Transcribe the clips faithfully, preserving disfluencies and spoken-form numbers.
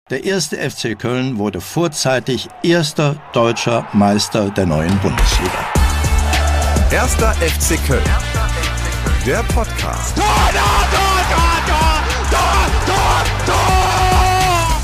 Der erste F C Köln wurde vorzeitig erster deutscher Meister der neuen Bundesliga. Erster F C Köln. Der Podcast. Tor, Tor, Tor, Tor, Tor, Tor, Tor, Tor!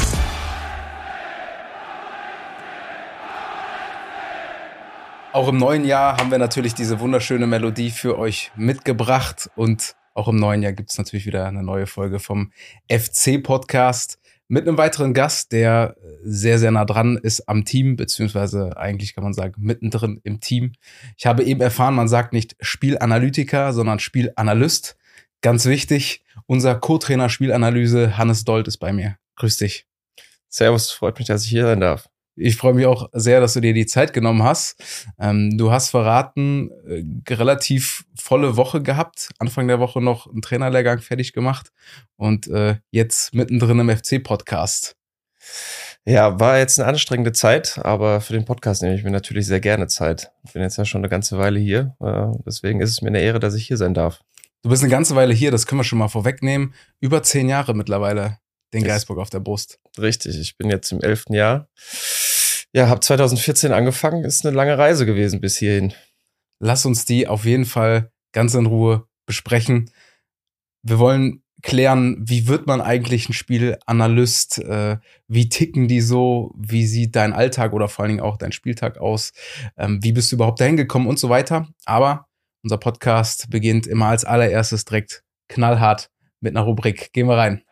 Auch im neuen Jahr haben wir natürlich diese wunderschöne Melodie für euch mitgebracht. Und auch im neuen Jahr gibt es natürlich wieder eine neue Folge vom F C-Podcast. Mit einem weiteren Gast, der sehr, sehr nah dran ist am Team, beziehungsweise eigentlich kann man sagen, mittendrin im Team. Ich habe eben erfahren, man sagt nicht Spielanalytiker, sondern Spielanalyst. Ganz wichtig, unser Co-Trainer Spielanalyse, Hannes Dold, ist bei mir. Grüß dich. Servus, freut mich, dass ich hier sein darf. Ich freue mich auch sehr, dass du dir die Zeit genommen hast. Ähm, du hast verraten, äh, relativ volle Woche gehabt. Anfang der Woche noch einen Trainerlehrgang fertig gemacht und äh, jetzt mittendrin im F C-Podcast. Ja, war jetzt eine anstrengende Zeit, aber für den Podcast nehme ich mir natürlich sehr gerne Zeit. Ich bin jetzt ja schon eine ganze Weile hier, äh, deswegen ist es mir eine Ehre, dass ich hier sein darf. Du bist eine ganze Weile hier, das können wir schon mal vorwegnehmen. Über zehn Jahre mittlerweile den Geisbock auf der Brust. Richtig, ich bin jetzt im elften Jahr. Ja, habe zwanzig vierzehn angefangen, ist eine lange Reise gewesen bis hierhin. Lass uns die auf jeden Fall ganz in Ruhe besprechen. Wir wollen klären, wie wird man eigentlich ein Spielanalyst? Äh, wie ticken die so? Wie sieht dein Alltag oder vor allen Dingen auch dein Spieltag aus? Ähm, wie bist du überhaupt dahin gekommen und so weiter? Aber unser Podcast beginnt immer als allererstes direkt knallhart mit einer Rubrik. Gehen wir rein.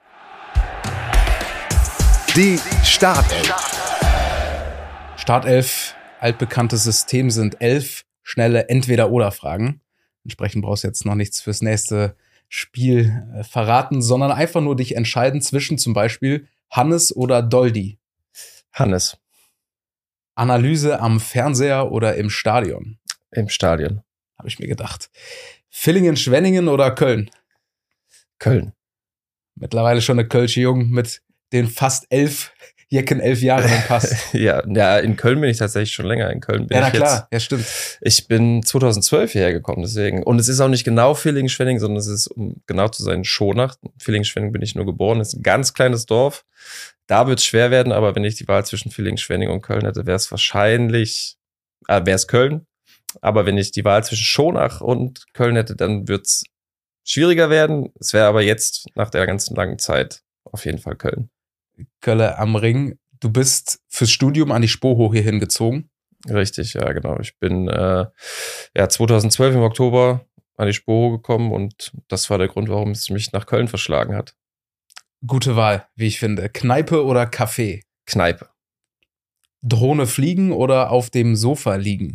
Die Startelf. Startelf, altbekanntes System sind elf schnelle Entweder-Oder-Fragen. Entsprechend brauchst du jetzt noch nichts fürs nächste Spiel äh, verraten, sondern einfach nur dich entscheiden zwischen zum Beispiel Hannes oder Doldi. Hannes. Analyse am Fernseher oder im Stadion? Im Stadion. Habe ich mir gedacht. Villingen, Schwenningen oder Köln? Köln. Mittlerweile schon eine Kölsche Jung mit den fast elf Jecken, elf Jahre im Pass. ja, ja, in Köln bin ich tatsächlich schon länger. In Köln bin ja, na ich klar, jetzt. Ja, stimmt. Ich bin zwanzig zwölf hierher gekommen, deswegen. Und es ist auch nicht genau Villingen-Schwenningen, sondern es ist, um genau zu sein, Schonach. Villingen-Schwenningen bin ich nur geboren. Es ist ein ganz kleines Dorf. Da wird es schwer werden, aber wenn ich die Wahl zwischen Villingen-Schwenningen und Köln hätte, wäre es wahrscheinlich, äh, wäre es Köln. Aber wenn ich die Wahl zwischen Schonach und Köln hätte, dann wird es schwieriger werden. Es wäre aber jetzt, nach der ganzen langen Zeit, auf jeden Fall Köln. Kölle am Ring. Du bist fürs Studium an die Spoho hier hingezogen. Richtig, ja, genau. Ich bin äh, ja zwanzig zwölf im Oktober an die Spoho gekommen und das war der Grund, warum es mich nach Köln verschlagen hat. Gute Wahl, wie ich finde. Kneipe oder Café? Kneipe. Drohne fliegen oder auf dem Sofa liegen?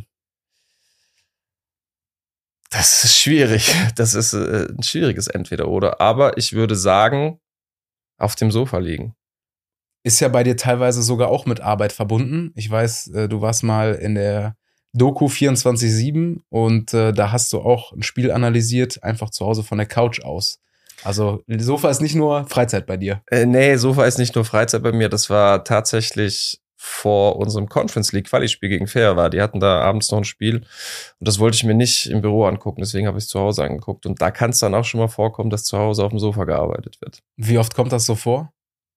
Das ist schwierig. Das ist äh, ein schwieriges Entweder-Oder. Aber ich würde sagen, auf dem Sofa liegen. Ist ja bei dir teilweise sogar auch mit Arbeit verbunden. Ich weiß, du warst mal in der Doku vierundzwanzig sieben und äh, da hast du auch ein Spiel analysiert, einfach zu Hause von der Couch aus. Also Sofa ist nicht nur Freizeit bei dir. Äh, nee, Sofa ist nicht nur Freizeit bei mir. Das war tatsächlich vor unserem Conference League Quali-Spiel gegen Feher. Die hatten da abends noch ein Spiel und das wollte ich mir nicht im Büro angucken. Deswegen habe ich es zu Hause angeguckt. Und da kann es dann auch schon mal vorkommen, dass zu Hause auf dem Sofa gearbeitet wird. Wie oft kommt das so vor?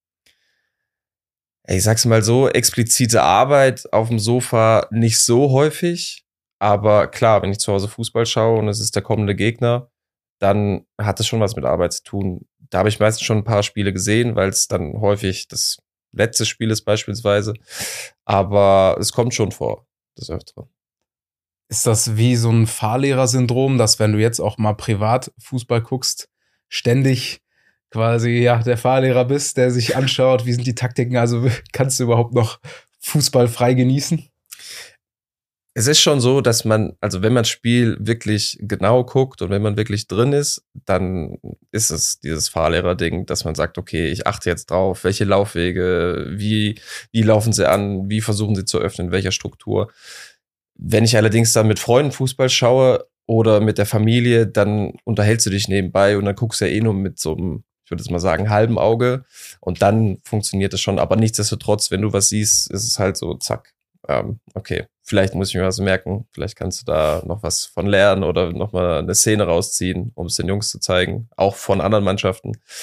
Ich sag's mal so, explizite Arbeit auf dem Sofa nicht so häufig, aber klar, wenn ich zu Hause Fußball schaue und es ist der kommende Gegner, dann hat es schon was mit Arbeit zu tun. Da habe ich meistens schon ein paar Spiele gesehen, weil es dann häufig das letzte Spiel ist beispielsweise, aber es kommt schon vor, das Öfteren. Ist das wie so ein Fahrlehrer-Syndrom, dass wenn du jetzt auch mal privat Fußball guckst, ständig quasi ja der Fahrlehrer bist, der sich anschaut, wie sind die Taktiken, also kannst du überhaupt noch Fußball frei genießen? Es ist schon so, dass man, also wenn man das Spiel wirklich genau guckt und wenn man wirklich drin ist, dann ist es dieses Fahrlehrer-Ding, dass man sagt, okay, ich achte jetzt drauf, welche Laufwege, wie, wie laufen sie an, wie versuchen sie zu öffnen, in welcher Struktur. Wenn ich allerdings dann mit Freunden Fußball schaue oder mit der Familie, dann unterhältst du dich nebenbei und dann guckst du ja eh nur mit so einem, ich würde jetzt mal sagen, halben Auge und dann funktioniert es schon. Aber nichtsdestotrotz, wenn du was siehst, ist es halt so, zack, ähm, okay, vielleicht muss ich mir was merken, vielleicht kannst du da noch was von lernen oder nochmal eine Szene rausziehen, um es den Jungs zu zeigen, auch von anderen Mannschaften.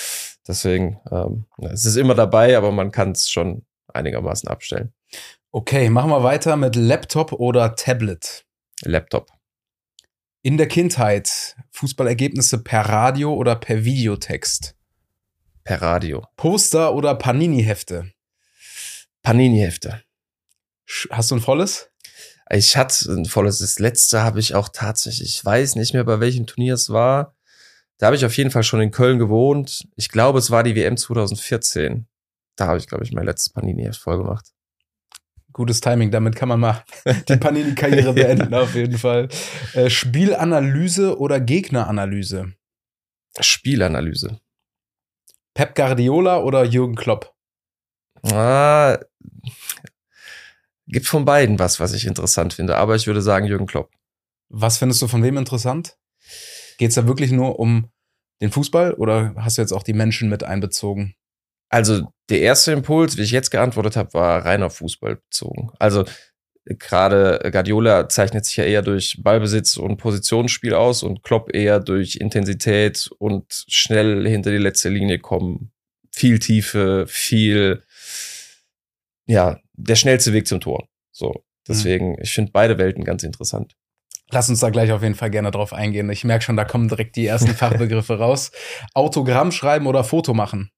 Deswegen, ähm, es ist immer dabei, aber man kann es schon einigermaßen abstellen. Okay, machen wir weiter mit Laptop oder Tablet. Laptop. In der Kindheit Fußballergebnisse per Radio oder per Videotext? Per Radio. Poster oder Panini-Hefte? Panini-Hefte. Hast du ein volles? Ich hatte ein volles. Das letzte habe ich auch tatsächlich, ich weiß nicht mehr, bei welchem Turnier es war. Da habe ich auf jeden Fall schon in Köln gewohnt. Ich glaube, es war die W M zwanzig vierzehn. Da habe ich, glaube ich, mein letztes Panini-Heft voll gemacht. Gutes Timing, damit kann man mal die Panini-Karriere beenden, auf jeden Fall. Äh, Spielanalyse oder Gegneranalyse? Spielanalyse. Pep Guardiola oder Jürgen Klopp? Ah, gibt von beiden was, was ich interessant finde, aber ich würde sagen Jürgen Klopp. Was findest du von wem interessant? Geht es da wirklich nur um den Fußball oder hast du jetzt auch die Menschen mit einbezogen? Also der erste Impuls, wie ich jetzt geantwortet habe, war rein auf Fußball bezogen. Also gerade Guardiola zeichnet sich ja eher durch Ballbesitz und Positionsspiel aus und Klopp eher durch Intensität und schnell hinter die letzte Linie kommen. Viel Tiefe, viel, ja, der schnellste Weg zum Tor. So, deswegen, mhm. ich finde beide Welten ganz interessant. Lass uns da gleich auf jeden Fall gerne drauf eingehen. Ich merke schon, da kommen direkt die ersten Fachbegriffe raus. Autogramm schreiben oder Foto machen?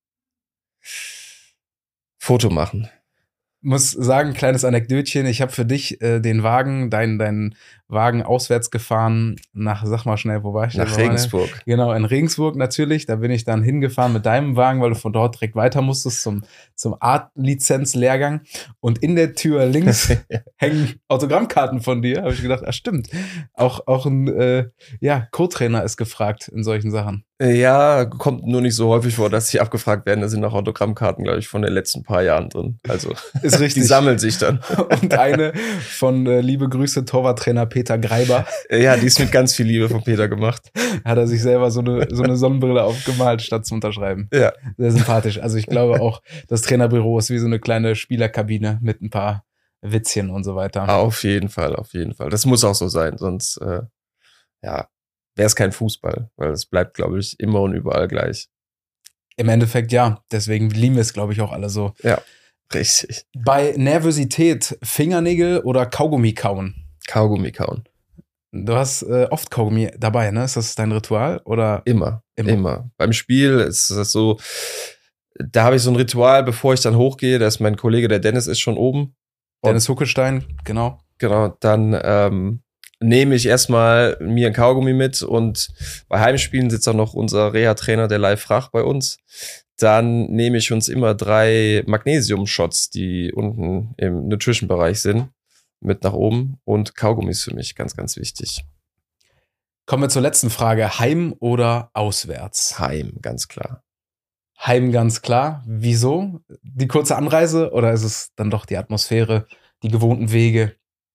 Foto machen. Muss sagen, kleines Anekdötchen, ich habe für dich äh, den Wagen, deinen dein Wagen auswärts gefahren nach, sag mal schnell, wo war ich? Nach Regensburg. Meine? Genau, in Regensburg natürlich, da bin ich dann hingefahren mit deinem Wagen, weil du von dort direkt weiter musstest zum, zum Art-Lizenz-Lehrgang und in der Tür links hängen Autogrammkarten von dir, habe ich gedacht, ah stimmt, auch, auch ein äh, ja, Co-Trainer ist gefragt in solchen Sachen. Ja, kommt nur nicht so häufig vor, dass sie abgefragt werden. Da sind noch Autogrammkarten, glaube ich, von den letzten paar Jahren drin. Also ist richtig. Die sammeln sich dann. Und eine von äh, liebe Grüße Torwarttrainer Peter Greiber. Ja, die ist mit ganz viel Liebe von Peter gemacht. Hat er sich selber so eine so eine Sonnenbrille aufgemalt, statt zu unterschreiben. Ja. Sehr sympathisch. Also ich glaube auch, das Trainerbüro ist wie so eine kleine Spielerkabine mit ein paar Witzchen und so weiter. Auf jeden Fall, auf jeden Fall. Das muss auch so sein, sonst äh, ja. wäre es kein Fußball, weil es bleibt, glaube ich, immer und überall gleich. Im Endeffekt ja, deswegen lieben wir es, glaube ich, auch alle so. Ja, richtig. Bei Nervosität Fingernägel oder Kaugummi kauen? Kaugummi kauen. Du hast äh, oft Kaugummi dabei, ne? Ist das dein Ritual? Oder? Immer, immer, immer. Beim Spiel ist das so, da habe ich so ein Ritual, bevor ich dann hochgehe, da ist mein Kollege, der Dennis, ist schon oben. Dennis Huckelstein, genau. Genau, dann ähm, nehme ich erstmal mir ein Kaugummi mit und bei Heimspielen sitzt auch noch unser Reha-Trainer, der Live Rach, bei uns. Dann nehme ich uns immer drei Magnesium-Shots, die unten im Nutrition-Bereich sind, mit nach oben und Kaugummi ist für mich ganz, ganz wichtig. Kommen wir zur letzten Frage. Heim oder auswärts? Heim, ganz klar. Heim, ganz klar. Wieso? Die kurze Anreise oder ist es dann doch die Atmosphäre, die gewohnten Wege?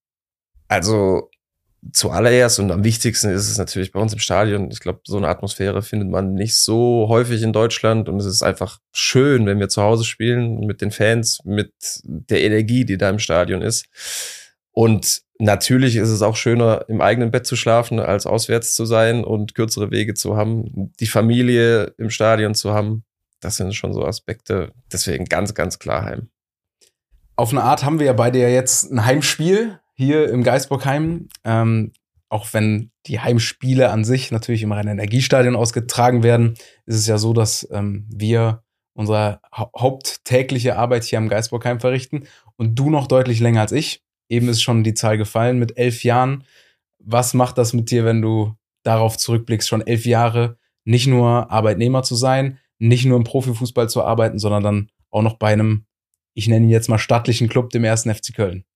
Also zuallererst und am wichtigsten ist es natürlich bei uns im Stadion. Ich glaube, so eine Atmosphäre findet man nicht so häufig in Deutschland und es ist einfach schön, wenn wir zu Hause spielen mit den Fans, mit der Energie, die da im Stadion ist. Und natürlich ist es auch schöner, im eigenen Bett zu schlafen, als auswärts zu sein und kürzere Wege zu haben, die Familie im Stadion zu haben. Das sind schon so Aspekte. Deswegen ganz, ganz klar Heim. Auf eine Art haben wir ja beide ja jetzt ein Heimspiel hier im Geisbockheim, ähm, auch wenn die Heimspiele an sich natürlich im Rhein-Energiestadion ausgetragen werden, ist es ja so, dass ähm, wir unsere hau- haupttägliche Arbeit hier am Geisbockheim verrichten und du noch deutlich länger als ich. Eben ist schon die Zahl gefallen mit elf Jahren. Was macht das mit dir, wenn du darauf zurückblickst, schon elf Jahre nicht nur Arbeitnehmer zu sein, nicht nur im Profifußball zu arbeiten, sondern dann auch noch bei einem, ich nenne ihn jetzt mal stattlichen Club, dem ersten F C Köln?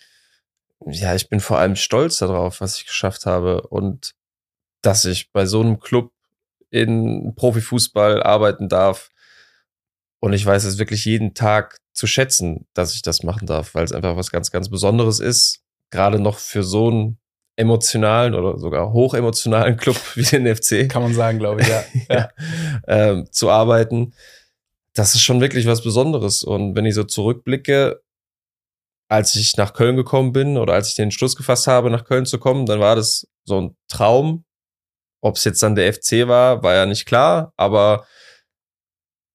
Ja, ich bin vor allem stolz darauf, was ich geschafft habe und dass ich bei so einem Club in Profifußball arbeiten darf. Und ich weiß es wirklich jeden Tag zu schätzen, dass ich das machen darf, weil es einfach was ganz, ganz Besonderes ist. Gerade noch für so einen emotionalen oder sogar hochemotionalen Club wie den F C. Kann man sagen, glaube ich, ja. ja. Ähm, zu arbeiten. Das ist schon wirklich was Besonderes. Und wenn ich so zurückblicke, als ich nach Köln gekommen bin oder als ich den Entschluss gefasst habe, nach Köln zu kommen, dann war das so ein Traum. Ob es jetzt dann der F C war, war ja nicht klar, aber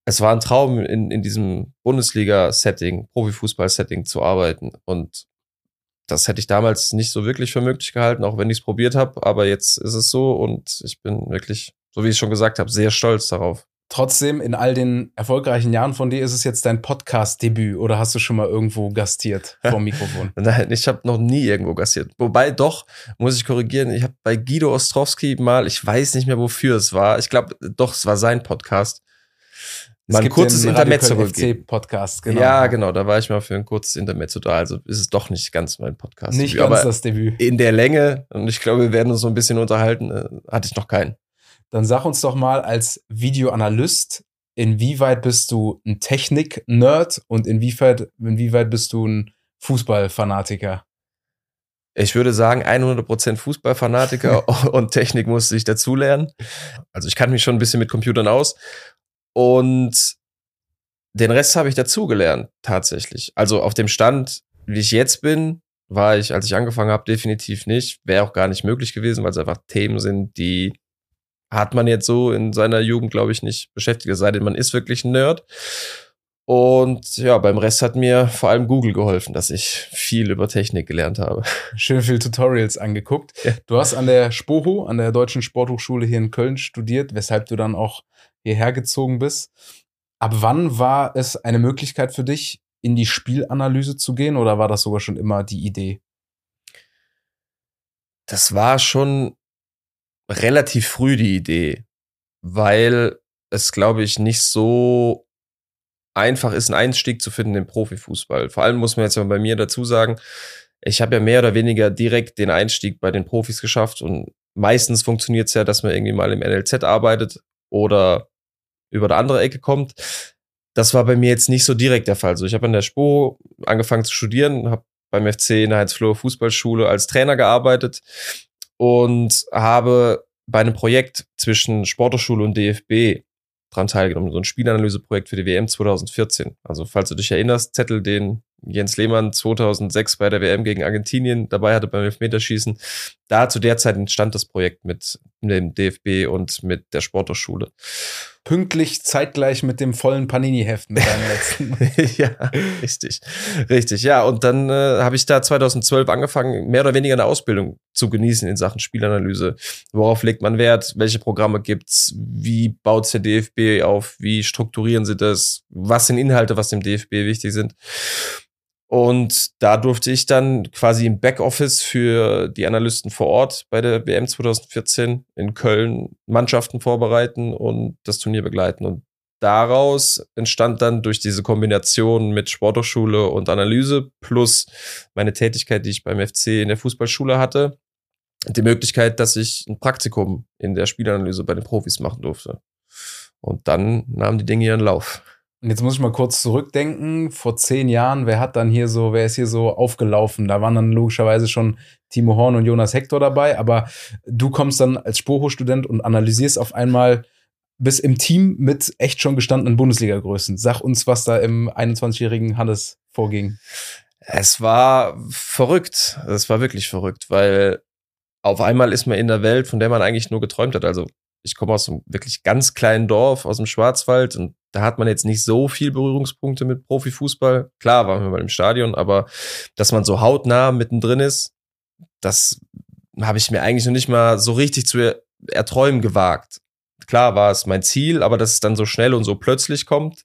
es war ein Traum, in, in diesem Bundesliga-Setting, Profifußball-Setting zu arbeiten. Und das hätte ich damals nicht so wirklich für möglich gehalten, auch wenn ich es probiert habe. Aber jetzt ist es so und ich bin wirklich, so wie ich schon gesagt habe, sehr stolz darauf. Trotzdem, in all den erfolgreichen Jahren von dir ist es jetzt dein Podcast-Debüt oder hast du schon mal irgendwo gastiert vor dem Mikrofon? Nein, ich habe noch nie irgendwo gastiert. Wobei doch, muss ich korrigieren, ich habe bei Guido Ostrowski mal, ich weiß nicht mehr, wofür es war. Ich glaube, doch, es war sein Podcast. Mal ein kurzes Intermezzo gegeben. Podcast, genau. Ja, genau, da war ich mal für ein kurzes Intermezzo da. Also ist es doch nicht ganz mein Podcast. Nicht ganz das Debüt. In der Länge, und ich glaube, wir werden uns so ein bisschen unterhalten, hatte ich noch keinen. Dann sag uns doch mal als Videoanalyst, inwieweit bist du ein Technik-Nerd und inwieweit, inwieweit bist du ein Fußballfanatiker? Ich würde sagen, hundert Prozent Fußballfanatiker und Technik musste ich dazulernen. Also ich kannte mich schon ein bisschen mit Computern aus und den Rest habe ich dazugelernt, tatsächlich. Also auf dem Stand, wie ich jetzt bin, war ich, als ich angefangen habe, definitiv nicht. Wäre auch gar nicht möglich gewesen, weil es einfach Themen sind, die hat man jetzt so in seiner Jugend, glaube ich, nicht beschäftigt. Es sei denn, man ist wirklich ein Nerd. Und ja, beim Rest hat mir vor allem Google geholfen, dass ich viel über Technik gelernt habe. Schön viele Tutorials angeguckt. Ja. Du hast an der SPOHO, an der Deutschen Sporthochschule hier in Köln studiert, weshalb du dann auch hierher gezogen bist. Ab wann war es eine Möglichkeit für dich, in die Spielanalyse zu gehen, oder war das sogar schon immer die Idee? Das war schon relativ früh die Idee, weil es, glaube ich, nicht so einfach ist, einen Einstieg zu finden im Profifußball. Vor allem muss man jetzt mal bei mir dazu sagen, ich habe ja mehr oder weniger direkt den Einstieg bei den Profis geschafft und meistens funktioniert es ja, dass man irgendwie mal im N L Z arbeitet oder über eine andere Ecke kommt. Das war bei mir jetzt nicht so direkt der Fall. Also ich habe an der SPO angefangen zu studieren, habe beim F C in der Heinz-Flohe Fußballschule als Trainer gearbeitet und habe bei einem Projekt zwischen Sporthochschule und D F B dran teilgenommen, so ein Spielanalyseprojekt für die W M zwanzig vierzehn. Also falls du dich erinnerst, Zettel, den Jens Lehmann zweitausendsechs bei der W M gegen Argentinien dabei hatte beim Elfmeterschießen. Da zu der Zeit entstand das Projekt mit dem D F B und mit der Sporthochschule. Pünktlich zeitgleich mit dem vollen Panini-Heft mit deinem letzten. Ja, richtig. Richtig, ja. Und dann äh, habe ich da zweitausendzwölf angefangen, mehr oder weniger eine Ausbildung zu genießen in Sachen Spielanalyse. Worauf legt man Wert? Welche Programme gibt's? Wie baut der D F B auf? Wie strukturieren sie das? Was sind Inhalte, was dem D F B wichtig sind? Und da durfte ich dann quasi im Backoffice für die Analysten vor Ort bei der W M zwanzig vierzehn in Köln Mannschaften vorbereiten und das Turnier begleiten. Und daraus entstand dann durch diese Kombination mit Sporthochschule und Analyse plus meine Tätigkeit, die ich beim F C in der Fußballschule hatte, die Möglichkeit, dass ich ein Praktikum in der Spielanalyse bei den Profis machen durfte. Und dann nahmen die Dinge ihren Lauf. Und jetzt muss ich mal kurz zurückdenken. Vor zehn Jahren, wer hat dann hier so, wer ist hier so aufgelaufen? Da waren dann logischerweise schon Timo Horn und Jonas Hector dabei, aber du kommst dann als SPOHO-Student und analysierst auf einmal bis im Team mit echt schon gestandenen Bundesliga-Größen. Sag uns, was da im einundzwanzigjährigen Hannes vorging. Es war verrückt. Es war wirklich verrückt, weil auf einmal ist man in der Welt, von der man eigentlich nur geträumt hat. Also ich komme aus einem wirklich ganz kleinen Dorf, aus dem Schwarzwald, und da hat man jetzt nicht so viel Berührungspunkte mit Profifußball. Klar, waren wir mal im Stadion, aber dass man so hautnah mittendrin ist, das habe ich mir eigentlich noch nicht mal so richtig zu er- erträumen gewagt. Klar war es mein Ziel, aber dass es dann so schnell und so plötzlich kommt,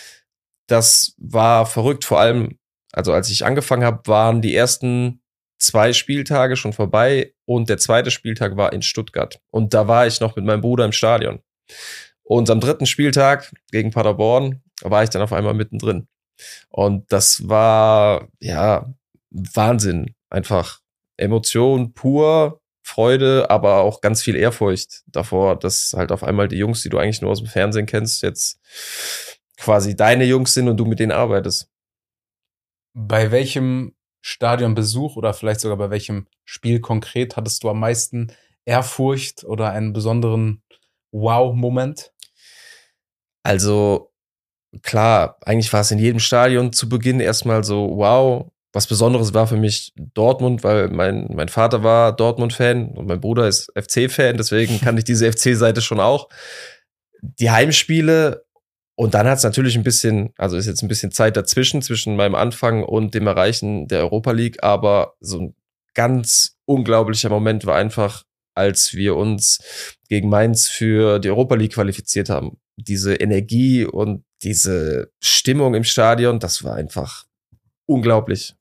das war verrückt. Vor allem, also als ich angefangen habe, waren die ersten zwei Spieltage schon vorbei und der zweite Spieltag war in Stuttgart. Und da war ich noch mit meinem Bruder im Stadion. Und am dritten Spieltag gegen Paderborn war ich dann auf einmal mittendrin. Und das war, ja, Wahnsinn. Einfach Emotion pur, Freude, aber auch ganz viel Ehrfurcht davor, dass halt auf einmal die Jungs, die du eigentlich nur aus dem Fernsehen kennst, jetzt quasi deine Jungs sind und du mit denen arbeitest. Bei welchem Stadionbesuch oder vielleicht sogar bei welchem Spiel konkret hattest du am meisten Ehrfurcht oder einen besonderen Wow-Moment? Also klar, eigentlich war es in jedem Stadion zu Beginn erstmal so, wow. Was Besonderes war für mich Dortmund, weil mein, mein Vater war Dortmund-Fan und mein Bruder ist F C-Fan, deswegen kann ich diese F C-Seite schon auch. Die Heimspiele Und dann hat es natürlich ein bisschen, also ist jetzt ein bisschen Zeit dazwischen, zwischen meinem Anfang und dem Erreichen der Europa League, aber so ein ganz unglaublicher Moment war einfach, als wir uns gegen Mainz für die Europa League qualifiziert haben. Diese Energie und diese Stimmung im Stadion, das war einfach unglaublich.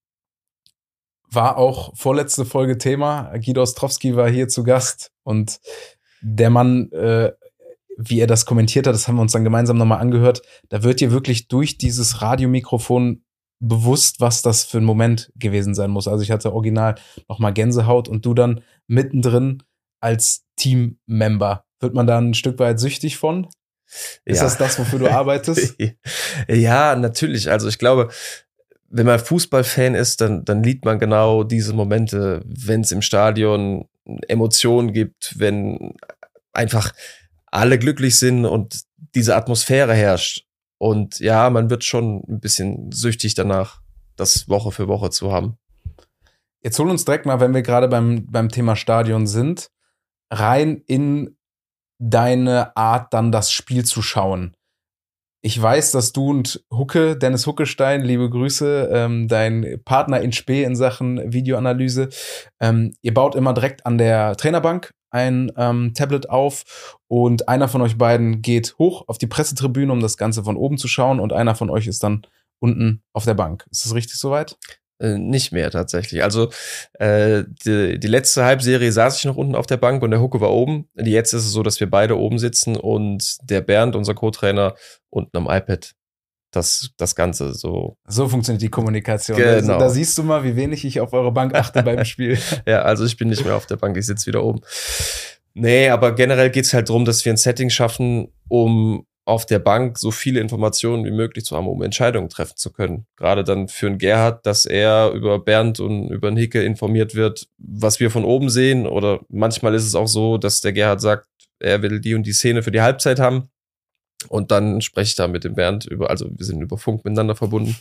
War auch vorletzte Folge Thema. Guido Ostrowski war hier zu Gast und der Mann, äh, wie er das kommentiert hat, das haben wir uns dann gemeinsam nochmal angehört, da wird dir wirklich durch dieses Radiomikrofon bewusst, was das für ein Moment gewesen sein muss. Also ich hatte original nochmal Gänsehaut und du dann mittendrin als Teammember. Wird man da ein Stück weit süchtig von? Ist ja. das das, wofür du arbeitest? Ja, natürlich. Also ich glaube, wenn man Fußballfan ist, dann, dann liebt man genau diese Momente, wenn es im Stadion Emotionen gibt, wenn einfach alle glücklich sind und diese Atmosphäre herrscht. Und ja, man wird schon ein bisschen süchtig danach, das Woche für Woche zu haben. Jetzt hol uns direkt mal, wenn wir gerade beim, beim Thema Stadion sind, rein in deine Art, dann das Spiel zu schauen. Ich weiß, dass du und Hucke, Dennis Huckestein, liebe Grüße, ähm, dein Partner in Spe in Sachen Videoanalyse, ähm, ihr baut immer direkt an der Trainerbank ein ähm, Tablet auf und einer von euch beiden geht hoch auf die Pressetribüne, um das Ganze von oben zu schauen und einer von euch ist dann unten auf der Bank. Ist das richtig soweit? Äh, nicht mehr tatsächlich. Also äh, die, die letzte Halbserie saß ich noch unten auf der Bank und der Hucke war oben. Jetzt ist es so, dass wir beide oben sitzen und der Bernd, unser Co-Trainer, unten am iPad. Das, das Ganze so. So funktioniert die Kommunikation. Genau. Also, da siehst du mal, wie wenig ich auf eure Bank achte beim Spiel. Ja, also ich bin nicht mehr auf der Bank, ich sitze wieder oben. Nee, aber generell geht's halt darum, dass wir ein Setting schaffen, um auf der Bank so viele Informationen wie möglich zu haben, um Entscheidungen treffen zu können. Gerade dann für einen Gerhard, dass er über Bernd und über den Hicke informiert wird, was wir von oben sehen. Oder manchmal ist es auch so, dass der Gerhard sagt, er will die und die Szene für die Halbzeit haben. Und dann spreche ich da mit dem Bernd über, also wir sind über Funk miteinander verbunden.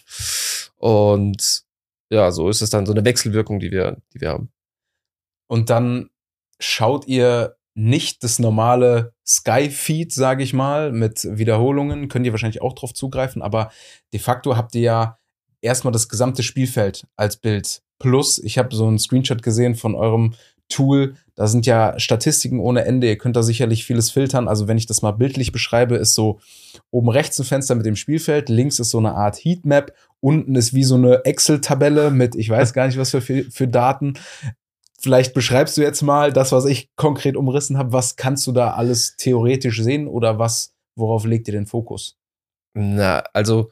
Und ja, so ist es dann so eine Wechselwirkung, die wir, die wir haben. Und dann schaut ihr nicht das normale Sky-Feed, sage ich mal, mit Wiederholungen, könnt ihr wahrscheinlich auch drauf zugreifen, aber de facto habt ihr ja erstmal das gesamte Spielfeld als Bild. Plus, ich habe so einen Screenshot gesehen von eurem Tool, da sind ja Statistiken ohne Ende, ihr könnt da sicherlich vieles filtern, also wenn ich das mal bildlich beschreibe, ist so oben rechts ein Fenster mit dem Spielfeld, links ist so eine Art Heatmap, unten ist wie so eine Excel-Tabelle mit, ich weiß gar nicht, was für, für Daten. Vielleicht beschreibst du jetzt mal das, was ich konkret umrissen habe, was kannst du da alles theoretisch sehen oder was, worauf legt ihr den Fokus? Na, also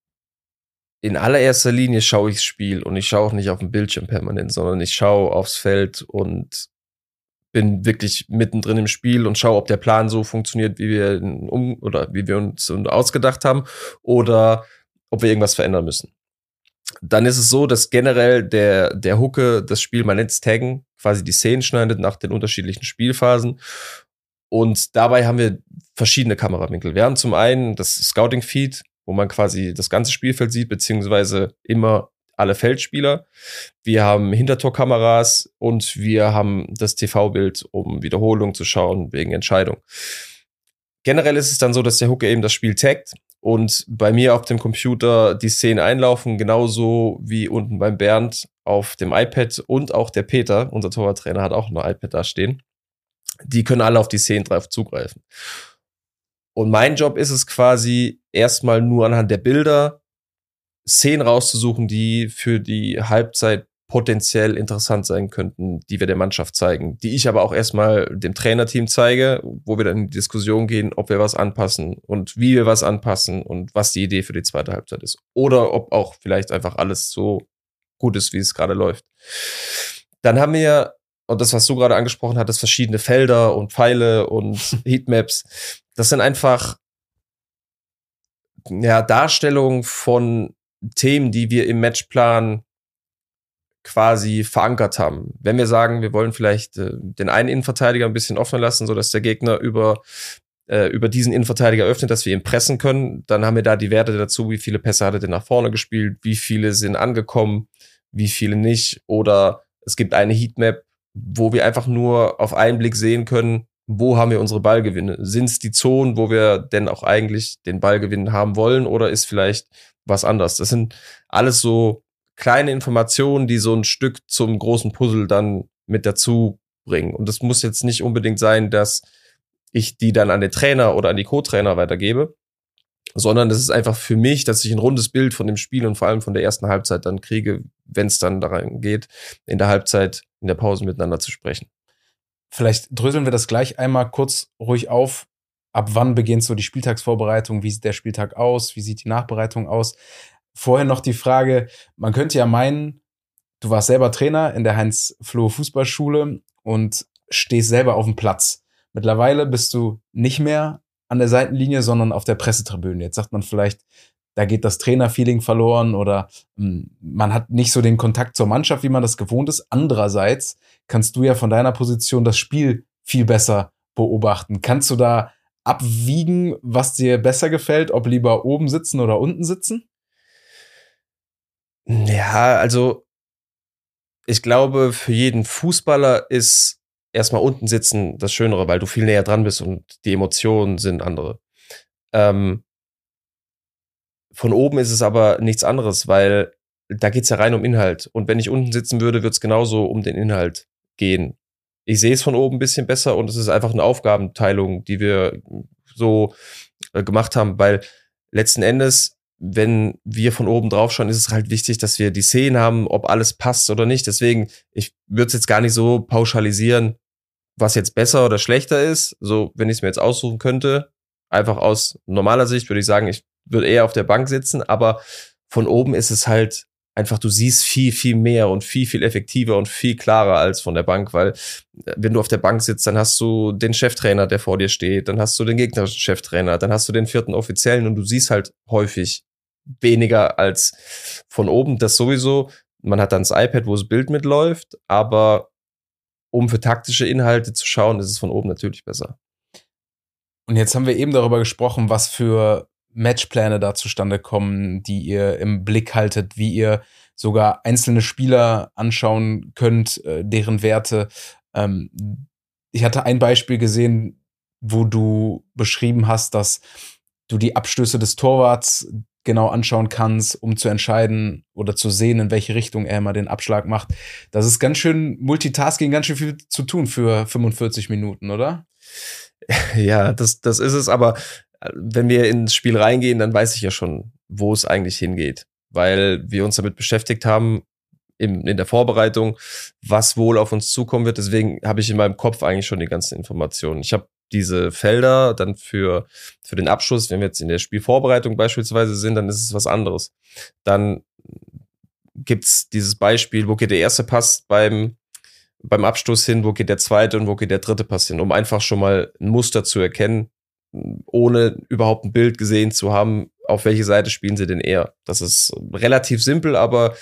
in allererster Linie schaue ich das Spiel und ich schaue auch nicht auf den Bildschirm permanent, sondern ich schaue aufs Feld und bin wirklich mittendrin im Spiel und schaue, ob der Plan so funktioniert, wie wir um oder wie wir uns ausgedacht haben oder ob wir irgendwas verändern müssen. Dann ist es so, dass generell der der Hucke das Spiel, man nennt es Taggen, quasi die Szenen schneidet nach den unterschiedlichen Spielphasen. Und dabei haben wir verschiedene Kamerawinkel. Wir haben zum einen das Scouting-Feed, wo man quasi das ganze Spielfeld sieht, beziehungsweise immer alle Feldspieler. Wir haben Hintertorkameras und wir haben das T V-Bild, um Wiederholungen zu schauen, wegen Entscheidung. Generell ist es dann so, dass der Hucke eben das Spiel taggt und bei mir auf dem Computer die Szenen einlaufen, genauso wie unten beim Bernd auf dem iPad und auch der Peter, unser Torwarttrainer, hat auch ein iPad da stehen. Die können alle auf die Szenen drauf zugreifen. Und mein Job ist es quasi erstmal nur anhand der Bilder Szenen rauszusuchen, die für die Halbzeit potenziell interessant sein könnten, die wir der Mannschaft zeigen, die ich aber auch erstmal dem Trainerteam zeige, wo wir dann in die Diskussion gehen, ob wir was anpassen und wie wir was anpassen und was die Idee für die zweite Halbzeit ist. Oder ob auch vielleicht einfach alles so gut ist, wie es gerade läuft. Dann haben wir, und das, was du gerade angesprochen hattest, verschiedene Felder und Pfeile und Heatmaps. Das sind einfach ja, Darstellungen von Themen, die wir im Matchplan quasi verankert haben. Wenn wir sagen, wir wollen vielleicht äh, den einen Innenverteidiger ein bisschen offener lassen, sodass der Gegner über äh, über diesen Innenverteidiger öffnet, dass wir ihn pressen können, dann haben wir da die Werte dazu, wie viele Pässe hat er denn nach vorne gespielt, wie viele sind angekommen, wie viele nicht. Oder es gibt eine Heatmap, wo wir einfach nur auf einen Blick sehen können, wo haben wir unsere Ballgewinne? Sind es die Zonen, wo wir denn auch eigentlich den Ballgewinn haben wollen, oder ist vielleicht was anderes? Das sind alles so kleine Informationen, die so ein Stück zum großen Puzzle dann mit dazu bringen. Und das muss jetzt nicht unbedingt sein, dass ich die dann an den Trainer oder an die Co-Trainer weitergebe, sondern das ist einfach für mich, dass ich ein rundes Bild von dem Spiel und vor allem von der ersten Halbzeit dann kriege, wenn es dann daran geht, in der Halbzeit, in der Pause miteinander zu sprechen. Vielleicht dröseln wir das gleich einmal kurz ruhig auf. Ab wann beginnt so die Spieltagsvorbereitung? Wie sieht der Spieltag aus? Wie sieht die Nachbereitung aus? Vorher noch die Frage, man könnte ja meinen, du warst selber Trainer in der Heinz-Flohe-Fußballschule und stehst selber auf dem Platz. Mittlerweile bist du nicht mehr an der Seitenlinie, sondern auf der Pressetribüne. Jetzt sagt man vielleicht, da geht das Trainerfeeling verloren oder mh, man hat nicht so den Kontakt zur Mannschaft, wie man das gewohnt ist. Andererseits kannst du ja von deiner Position das Spiel viel besser beobachten. Kannst du da abwiegen, was dir besser gefällt, ob lieber oben sitzen oder unten sitzen? Ja, also ich glaube, für jeden Fußballer ist erstmal unten sitzen das Schönere, weil du viel näher dran bist und die Emotionen sind andere. Ähm, von oben ist es aber nichts anderes, weil da geht's ja rein um Inhalt. Und wenn ich unten sitzen würde, wird's genauso um den Inhalt gehen. Ich sehe es von oben ein bisschen besser und es ist einfach eine Aufgabenteilung, die wir so äh, gemacht haben, weil letzten Endes, wenn wir von oben drauf schauen, ist es halt wichtig, dass wir die Szenen haben, ob alles passt oder nicht. Deswegen, ich würde es jetzt gar nicht so pauschalisieren, was jetzt besser oder schlechter ist. So, wenn ich es mir jetzt aussuchen könnte, einfach aus normaler Sicht würde ich sagen, ich würde eher auf der Bank sitzen, aber von oben ist es halt einfach, du siehst viel, viel mehr und viel, viel effektiver und viel klarer als von der Bank, weil wenn du auf der Bank sitzt, dann hast du den Cheftrainer, der vor dir steht, dann hast du den gegnerischen Cheftrainer, dann hast du den vierten Offiziellen und du siehst halt häufig weniger als von oben. Das sowieso, man hat dann das iPad, wo das Bild mitläuft, aber um für taktische Inhalte zu schauen, ist es von oben natürlich besser. Und jetzt haben wir eben darüber gesprochen, was für Matchpläne da zustande kommen, die ihr im Blick haltet, wie ihr sogar einzelne Spieler anschauen könnt, äh, deren Werte. Ähm, ich hatte ein Beispiel gesehen, wo du beschrieben hast, dass du die Abstöße des Torwarts genau anschauen kannst, um zu entscheiden oder zu sehen, in welche Richtung er immer den Abschlag macht. Das ist ganz schön Multitasking, ganz schön viel zu tun für fünfundvierzig Minuten, oder? Ja, das, das ist es, aber wenn wir ins Spiel reingehen, dann weiß ich ja schon, wo es eigentlich hingeht, weil wir uns damit beschäftigt haben im, in der Vorbereitung, was wohl auf uns zukommen wird. Deswegen habe ich in meinem Kopf eigentlich schon die ganzen Informationen. Ich habe diese Felder dann für, für den Abschluss, wenn wir jetzt in der Spielvorbereitung beispielsweise sind, dann ist es was anderes. Dann gibt's dieses Beispiel, wo geht der erste Pass beim beim Abstoß hin, wo geht der zweite und wo geht der dritte Pass hin, um einfach schon mal ein Muster zu erkennen, ohne überhaupt ein Bild gesehen zu haben, auf welche Seite spielen sie denn eher. Das ist relativ simpel, aber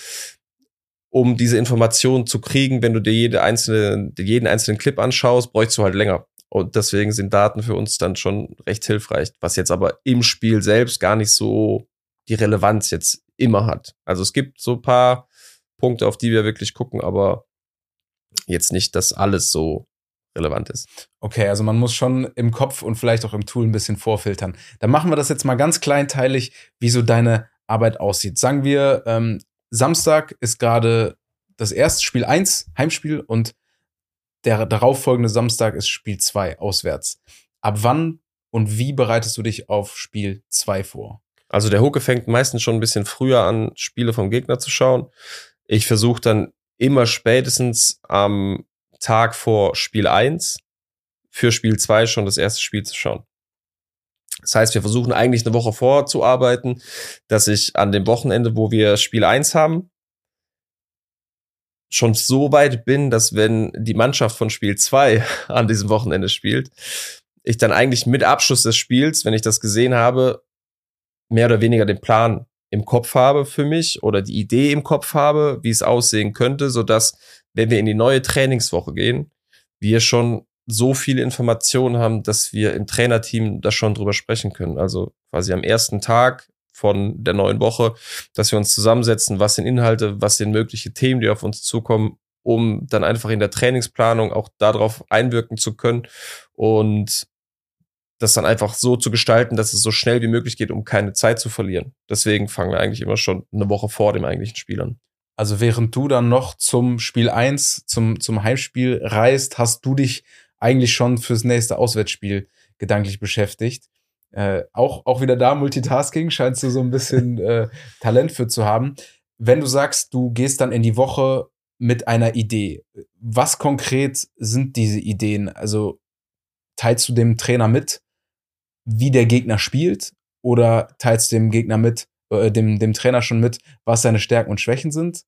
um diese Information zu kriegen, wenn du dir jede einzelne, jeden einzelnen Clip anschaust, bräuchst du halt länger. Und deswegen sind Daten für uns dann schon recht hilfreich, was jetzt aber im Spiel selbst gar nicht so die Relevanz jetzt immer hat. Also es gibt so ein paar Punkte, auf die wir wirklich gucken, aber jetzt nicht, dass alles so relevant ist. Okay, also man muss schon im Kopf und vielleicht auch im Tool ein bisschen vorfiltern. Dann machen wir das jetzt mal ganz kleinteilig, wie so deine Arbeit aussieht. Sagen wir, ähm, Samstag ist gerade das erste Spiel eins, Heimspiel, und der darauffolgende Samstag ist Spiel zwei, auswärts. Ab wann und wie bereitest du dich auf Spiel zwei vor? Also der Hucke fängt meistens schon ein bisschen früher an, Spiele vom Gegner zu schauen. Ich versuche dann immer spätestens am Tag vor Spiel eins für Spiel zwei schon das erste Spiel zu schauen. Das heißt, wir versuchen eigentlich eine Woche vorzuarbeiten, dass ich an dem Wochenende, wo wir Spiel eins haben, schon so weit bin, dass wenn die Mannschaft von Spiel zwei an diesem Wochenende spielt, ich dann eigentlich mit Abschluss des Spiels, wenn ich das gesehen habe, mehr oder weniger den Plan im Kopf habe für mich oder die Idee im Kopf habe, wie es aussehen könnte, sodass, wenn wir in die neue Trainingswoche gehen, wir schon so viele Informationen haben, dass wir im Trainerteam da schon drüber sprechen können. Also quasi am ersten Tag von der neuen Woche, dass wir uns zusammensetzen, was sind Inhalte, was sind mögliche Themen, die auf uns zukommen, um dann einfach in der Trainingsplanung auch darauf einwirken zu können und das dann einfach so zu gestalten, dass es so schnell wie möglich geht, um keine Zeit zu verlieren. Deswegen fangen wir eigentlich immer schon eine Woche vor dem eigentlichen Spiel an. Also während du dann noch zum Spiel eins, zum, zum Heimspiel reist, hast du dich eigentlich schon fürs nächste Auswärtsspiel gedanklich beschäftigt. Äh, auch, auch wieder da Multitasking, scheinst du so ein bisschen äh, Talent für zu haben. Wenn du sagst, du gehst dann in die Woche mit einer Idee, was konkret sind diese Ideen? Also teilst du dem Trainer mit, wie der Gegner spielt, oder teilst du dem Gegner mit, äh, dem, dem Trainer schon mit, was seine Stärken und Schwächen sind?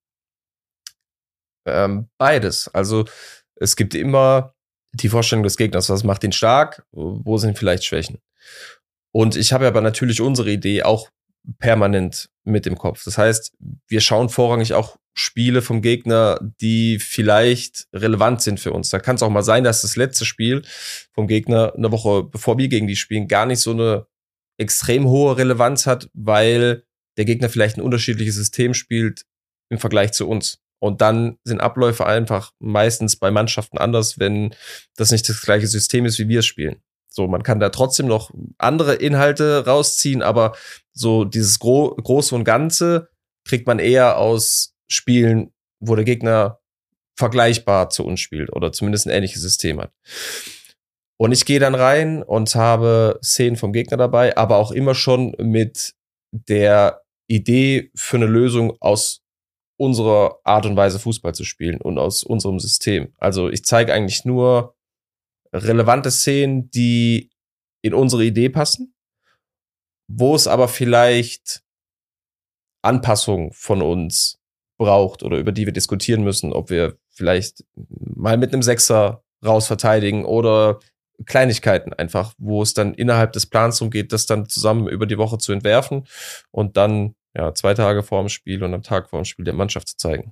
Ähm, beides. Also es gibt immer die Vorstellung des Gegners, was macht ihn stark, wo sind vielleicht Schwächen. Und ich habe aber natürlich unsere Idee auch permanent mit im Kopf. Das heißt, wir schauen vorrangig auch Spiele vom Gegner, die vielleicht relevant sind für uns. Da kann es auch mal sein, dass das letzte Spiel vom Gegner eine Woche, bevor wir gegen die spielen, gar nicht so eine extrem hohe Relevanz hat, weil der Gegner vielleicht ein unterschiedliches System spielt im Vergleich zu uns. Und dann sind Abläufe einfach meistens bei Mannschaften anders, wenn das nicht das gleiche System ist, wie wir es spielen. So, man kann da trotzdem noch andere Inhalte rausziehen, aber so dieses Gro- Große und Ganze kriegt man eher aus Spielen, wo der Gegner vergleichbar zu uns spielt oder zumindest ein ähnliches System hat. Und ich gehe dann rein und habe Szenen vom Gegner dabei, aber auch immer schon mit der Idee für eine Lösung aus unserer Art und Weise Fußball zu spielen und aus unserem System. Also ich zeige eigentlich nur relevante Szenen, die in unsere Idee passen, wo es aber vielleicht Anpassungen von uns braucht oder über die wir diskutieren müssen, ob wir vielleicht mal mit einem Sechser raus verteidigen oder Kleinigkeiten einfach, wo es dann innerhalb des Plans darum geht, das dann zusammen über die Woche zu entwerfen und dann ja zwei Tage vor dem Spiel und am Tag vor dem Spiel der Mannschaft zu zeigen.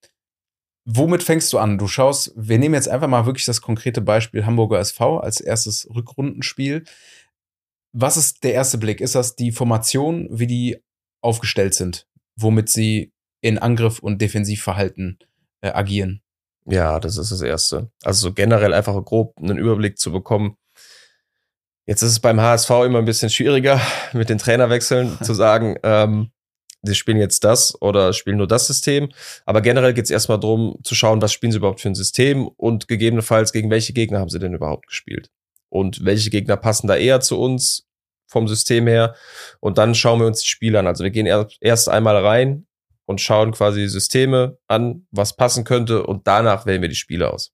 Womit fängst du an? Du schaust, wir nehmen jetzt einfach mal wirklich das konkrete Beispiel Hamburger S V als erstes Rückrundenspiel. Was ist der erste Blick? Ist das die Formation, wie die aufgestellt sind, womit sie in Angriff und Defensivverhalten äh, agieren? Ja, das ist das Erste. Also so generell einfach grob einen Überblick zu bekommen. Jetzt ist es beim H S V immer ein bisschen schwieriger, mit den Trainerwechseln zu sagen, ähm, sie spielen jetzt das oder spielen nur das System. Aber generell geht es erstmal darum, zu schauen, was spielen sie überhaupt für ein System und gegebenenfalls gegen welche Gegner haben sie denn überhaupt gespielt. Und welche Gegner passen da eher zu uns vom System her. Und dann schauen wir uns die Spiele an. Also wir gehen erst einmal rein und schauen quasi Systeme an, was passen könnte, und danach wählen wir die Spiele aus.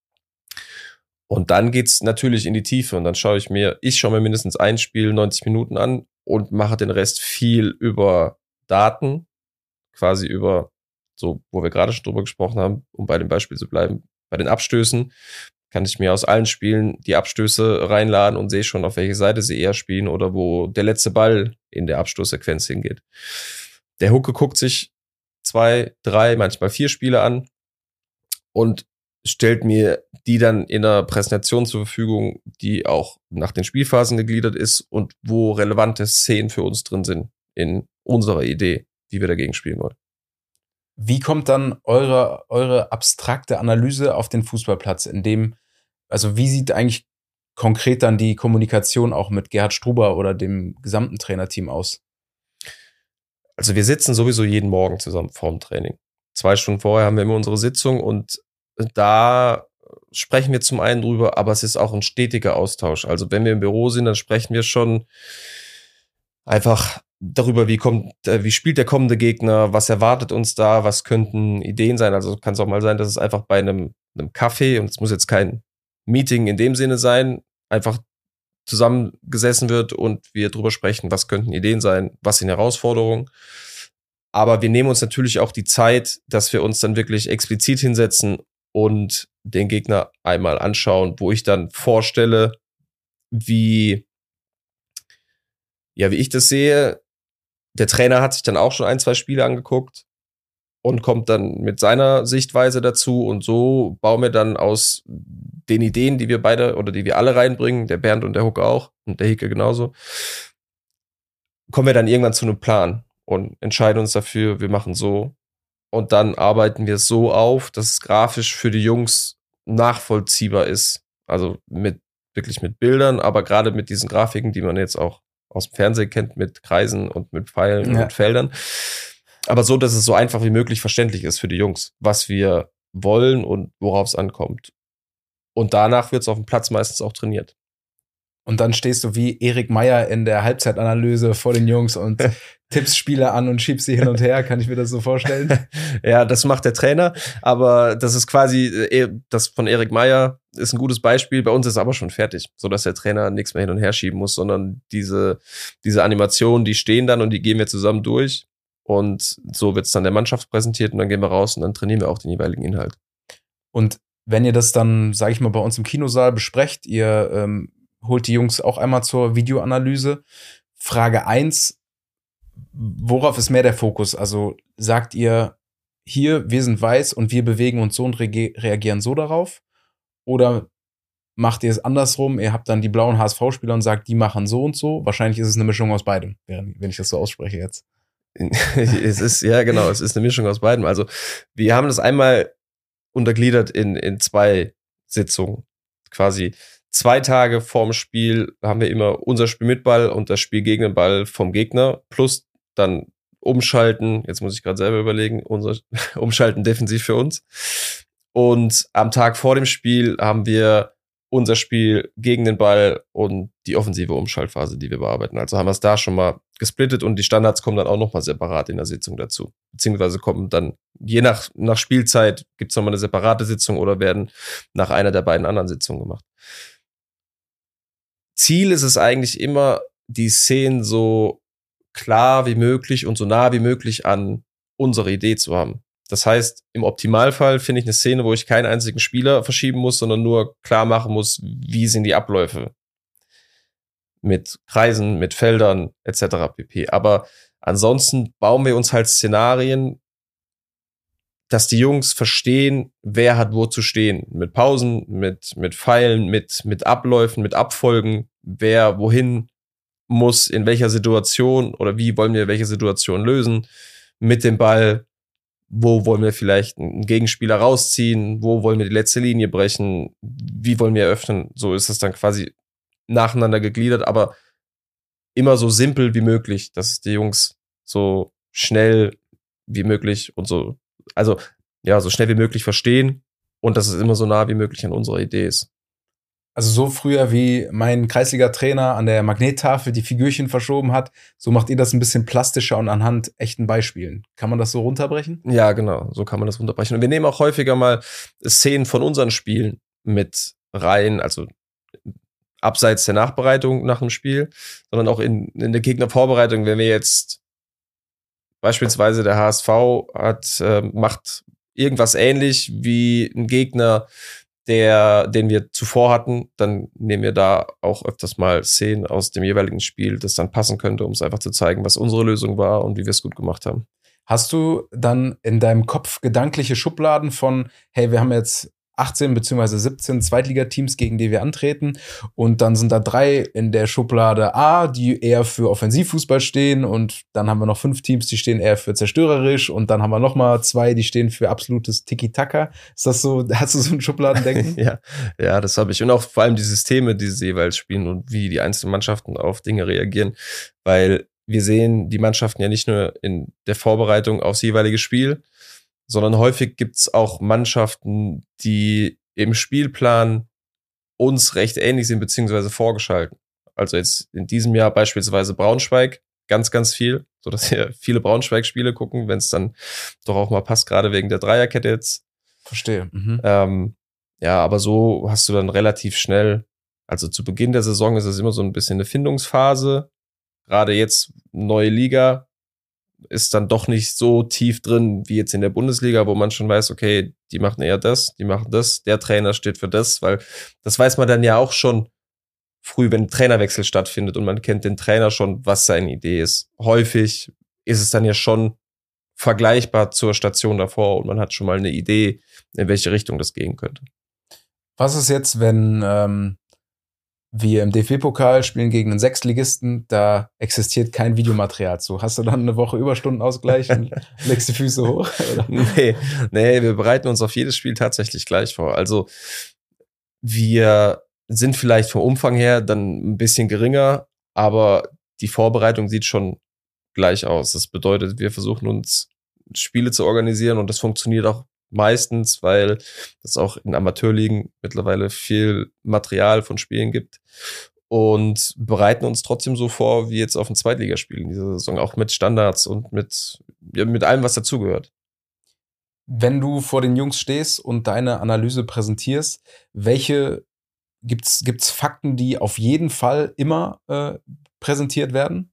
Und dann geht's natürlich in die Tiefe und dann schaue ich mir, ich schaue mir mindestens ein Spiel neunzig Minuten an und mache den Rest viel über Daten, quasi über, so, wo wir gerade schon drüber gesprochen haben, um bei dem Beispiel zu bleiben, bei den Abstößen kann ich mir aus allen Spielen die Abstöße reinladen und sehe schon, auf welche Seite sie eher spielen oder wo der letzte Ball in der Abstoßsequenz hingeht. Der Hucke guckt sich zwei, drei, manchmal vier Spiele an und stellt mir die dann in einer Präsentation zur Verfügung, die auch nach den Spielphasen gegliedert ist und wo relevante Szenen für uns drin sind in unserer Idee, wie wir dagegen spielen wollen. Wie kommt dann eure, eure abstrakte Analyse auf den Fußballplatz, in dem, also wie sieht eigentlich konkret dann die Kommunikation auch mit Gerhard Struber oder dem gesamten Trainerteam aus? Also wir sitzen sowieso jeden Morgen zusammen vorm Training. Zwei Stunden vorher haben wir immer unsere Sitzung und da sprechen wir zum einen drüber, aber es ist auch ein stetiger Austausch. Also wenn wir im Büro sind, dann sprechen wir schon einfach darüber, wie kommt, wie spielt der kommende Gegner, was erwartet uns da, was könnten Ideen sein. Also kann es auch mal sein, dass es einfach bei einem, einem Kaffee, und es muss jetzt kein Meeting in dem Sinne sein, einfach zusammengesessen wird und wir drüber sprechen, was könnten Ideen sein, was sind Herausforderungen. Aber wir nehmen uns natürlich auch die Zeit, dass wir uns dann wirklich explizit hinsetzen und den Gegner einmal anschauen, wo ich dann vorstelle, wie, ja, wie ich das sehe. Der Trainer hat sich dann auch schon ein, zwei Spiele angeguckt und kommt dann mit seiner Sichtweise dazu, und so bauen wir dann aus den Ideen, die wir beide oder die wir alle reinbringen, der Bernd und der Hucke auch und der Hicke genauso, kommen wir dann irgendwann zu einem Plan und entscheiden uns dafür, wir machen so. und dann arbeiten wir es so auf, dass es grafisch für die Jungs nachvollziehbar ist. Also mit wirklich mit Bildern, aber gerade mit diesen Grafiken, die man jetzt auch aus dem Fernsehen kennt, mit Kreisen und mit Pfeilen Ja. und Feldern. Aber so, dass es so einfach wie möglich verständlich ist für die Jungs, was wir wollen und worauf es ankommt. Und danach wird es auf dem Platz meistens auch trainiert. Und dann stehst du wie Erik Meyer in der Halbzeitanalyse vor den Jungs und tippst Spieler an und schiebst sie hin und her. Kann ich mir das so vorstellen? Ja, das macht der Trainer, aber das ist quasi, äh, das von Erik Meyer ist ein gutes Beispiel. Bei uns ist es aber schon fertig, sodass der Trainer nichts mehr hin und her schieben muss, sondern diese, diese Animationen, die stehen dann und die gehen wir zusammen durch. Und so wird es dann der Mannschaft präsentiert und dann gehen wir raus und dann trainieren wir auch den jeweiligen Inhalt. Und wenn ihr das dann, sage ich mal, bei uns im Kinosaal besprecht, ihr ähm, holt die Jungs auch einmal zur Videoanalyse. Frage eins, worauf ist mehr der Fokus? Also sagt ihr, hier, wir sind weiß und wir bewegen uns so und rege- reagieren so darauf? Oder macht ihr es andersrum? Ihr habt dann die blauen H S V-Spieler und sagt, die machen so und so? Wahrscheinlich ist es eine Mischung aus beidem, wenn ich das so ausspreche jetzt. Es ist, ja genau, es ist eine Mischung aus beidem. Also wir haben das einmal untergliedert in, in zwei Sitzungen. Quasi zwei Tage vorm Spiel haben wir immer unser Spiel mit Ball und das Spiel gegen den Ball vom Gegner plus dann umschalten, jetzt muss ich gerade selber überlegen, unser umschalten defensiv für uns. Und am Tag vor dem Spiel haben wir unser Spiel gegen den Ball und die offensive Umschaltphase, die wir bearbeiten. Also haben wir es da schon mal gesplittet und die Standards kommen dann auch noch mal separat in der Sitzung dazu. Beziehungsweise kommen dann, je nach, nach Spielzeit, gibt es nochmal eine separate Sitzung oder werden nach einer der beiden anderen Sitzungen gemacht. Ziel ist es eigentlich immer, die Szenen so klar wie möglich und so nah wie möglich an unsere Idee zu haben. Das heißt, im Optimalfall finde ich eine Szene, wo ich keinen einzigen Spieler verschieben muss, sondern nur klar machen muss, wie sind die Abläufe. Mit Kreisen, mit Feldern et cetera pp. Aber ansonsten bauen wir uns halt Szenarien, dass die Jungs verstehen, wer hat wo zu stehen. Mit Pausen, mit, mit Pfeilen, mit, mit Abläufen, mit Abfolgen, wer wohin muss, in welcher Situation oder wie wollen wir welche Situation lösen. Mit dem Ball, wo wollen wir vielleicht einen Gegenspieler rausziehen, wo wollen wir die letzte Linie brechen, wie wollen wir eröffnen. So ist es dann quasi nacheinander gegliedert, aber immer so simpel wie möglich, dass die Jungs so schnell wie möglich und so, also ja, so schnell wie möglich verstehen und dass es immer so nah wie möglich an unserer Idee ist. Also so früher wie mein Kreisliga-Trainer an der Magnettafel die Figürchen verschoben hat, so macht ihr das ein bisschen plastischer und anhand echten Beispielen. Kann man das so runterbrechen? Ja, genau, so kann man das runterbrechen. Und wir nehmen auch häufiger mal Szenen von unseren Spielen mit rein, also abseits der Nachbereitung nach dem Spiel, sondern auch in, in der Gegnervorbereitung, wenn wir jetzt beispielsweise der H S V hat, äh, macht irgendwas ähnlich wie ein Gegner, der, den wir zuvor hatten, dann nehmen wir da auch öfters mal Szenen aus dem jeweiligen Spiel, das dann passen könnte, um es einfach zu zeigen, was unsere Lösung war und wie wir es gut gemacht haben. Hast du dann in deinem Kopf gedankliche Schubladen von, hey, wir haben jetzt achtzehn beziehungsweise siebzehn Zweitligateams, gegen die wir antreten und dann sind da drei in der Schublade A, die eher für Offensivfußball stehen und dann haben wir noch fünf Teams, die stehen eher für zerstörerisch und dann haben wir noch mal zwei, die stehen für absolutes Tiki-Taka. Ist das so, hast du so ein Schubladendenken? ja, ja, das habe ich. Und auch vor allem die Systeme, die sie jeweils spielen und wie die einzelnen Mannschaften auf Dinge reagieren, weil wir sehen die Mannschaften ja nicht nur in der Vorbereitung aufs jeweilige Spiel, sondern häufig gibt's auch Mannschaften, die im Spielplan uns recht ähnlich sind, beziehungsweise vorgeschalten. Also jetzt in diesem Jahr beispielsweise Braunschweig, ganz, ganz viel, so dass wir viele Braunschweig-Spiele gucken, wenn es dann doch auch mal passt, gerade wegen der Dreierkette jetzt. Verstehe. Mhm. Ähm, ja, aber so hast du dann relativ schnell, also zu Beginn der Saison ist es immer so ein bisschen eine Findungsphase. Gerade jetzt neue Liga, ist dann doch nicht so tief drin wie jetzt in der Bundesliga, wo man schon weiß, okay, die machen eher das, die machen das, der Trainer steht für das, weil das weiß man dann ja auch schon früh, wenn ein Trainerwechsel stattfindet und man kennt den Trainer schon, was seine Idee ist. Häufig ist es dann ja schon vergleichbar zur Station davor und man hat schon mal eine Idee, in welche Richtung das gehen könnte. Was ist jetzt, wenn ähm, wir im D F B-Pokal spielen gegen einen Sechstligisten, da existiert kein Videomaterial zu. Hast du dann eine Woche Überstundenausgleich und legst die Füße hoch? Oder? Nee, nee, wir bereiten uns auf jedes Spiel tatsächlich gleich vor. Also wir sind vielleicht vom Umfang her dann ein bisschen geringer, aber die Vorbereitung sieht schon gleich aus. Das bedeutet, wir versuchen uns Spiele zu organisieren und das funktioniert auch meistens, weil es auch in Amateurligen mittlerweile viel Material von Spielen gibt und bereiten uns trotzdem so vor, wie jetzt auf ein Zweitligaspiel in dieser Saison, auch mit Standards und mit, ja, mit allem, was dazugehört. Wenn du vor den Jungs stehst und deine Analyse präsentierst, welche gibt's gibt's Fakten, die auf jeden Fall immer äh, präsentiert werden?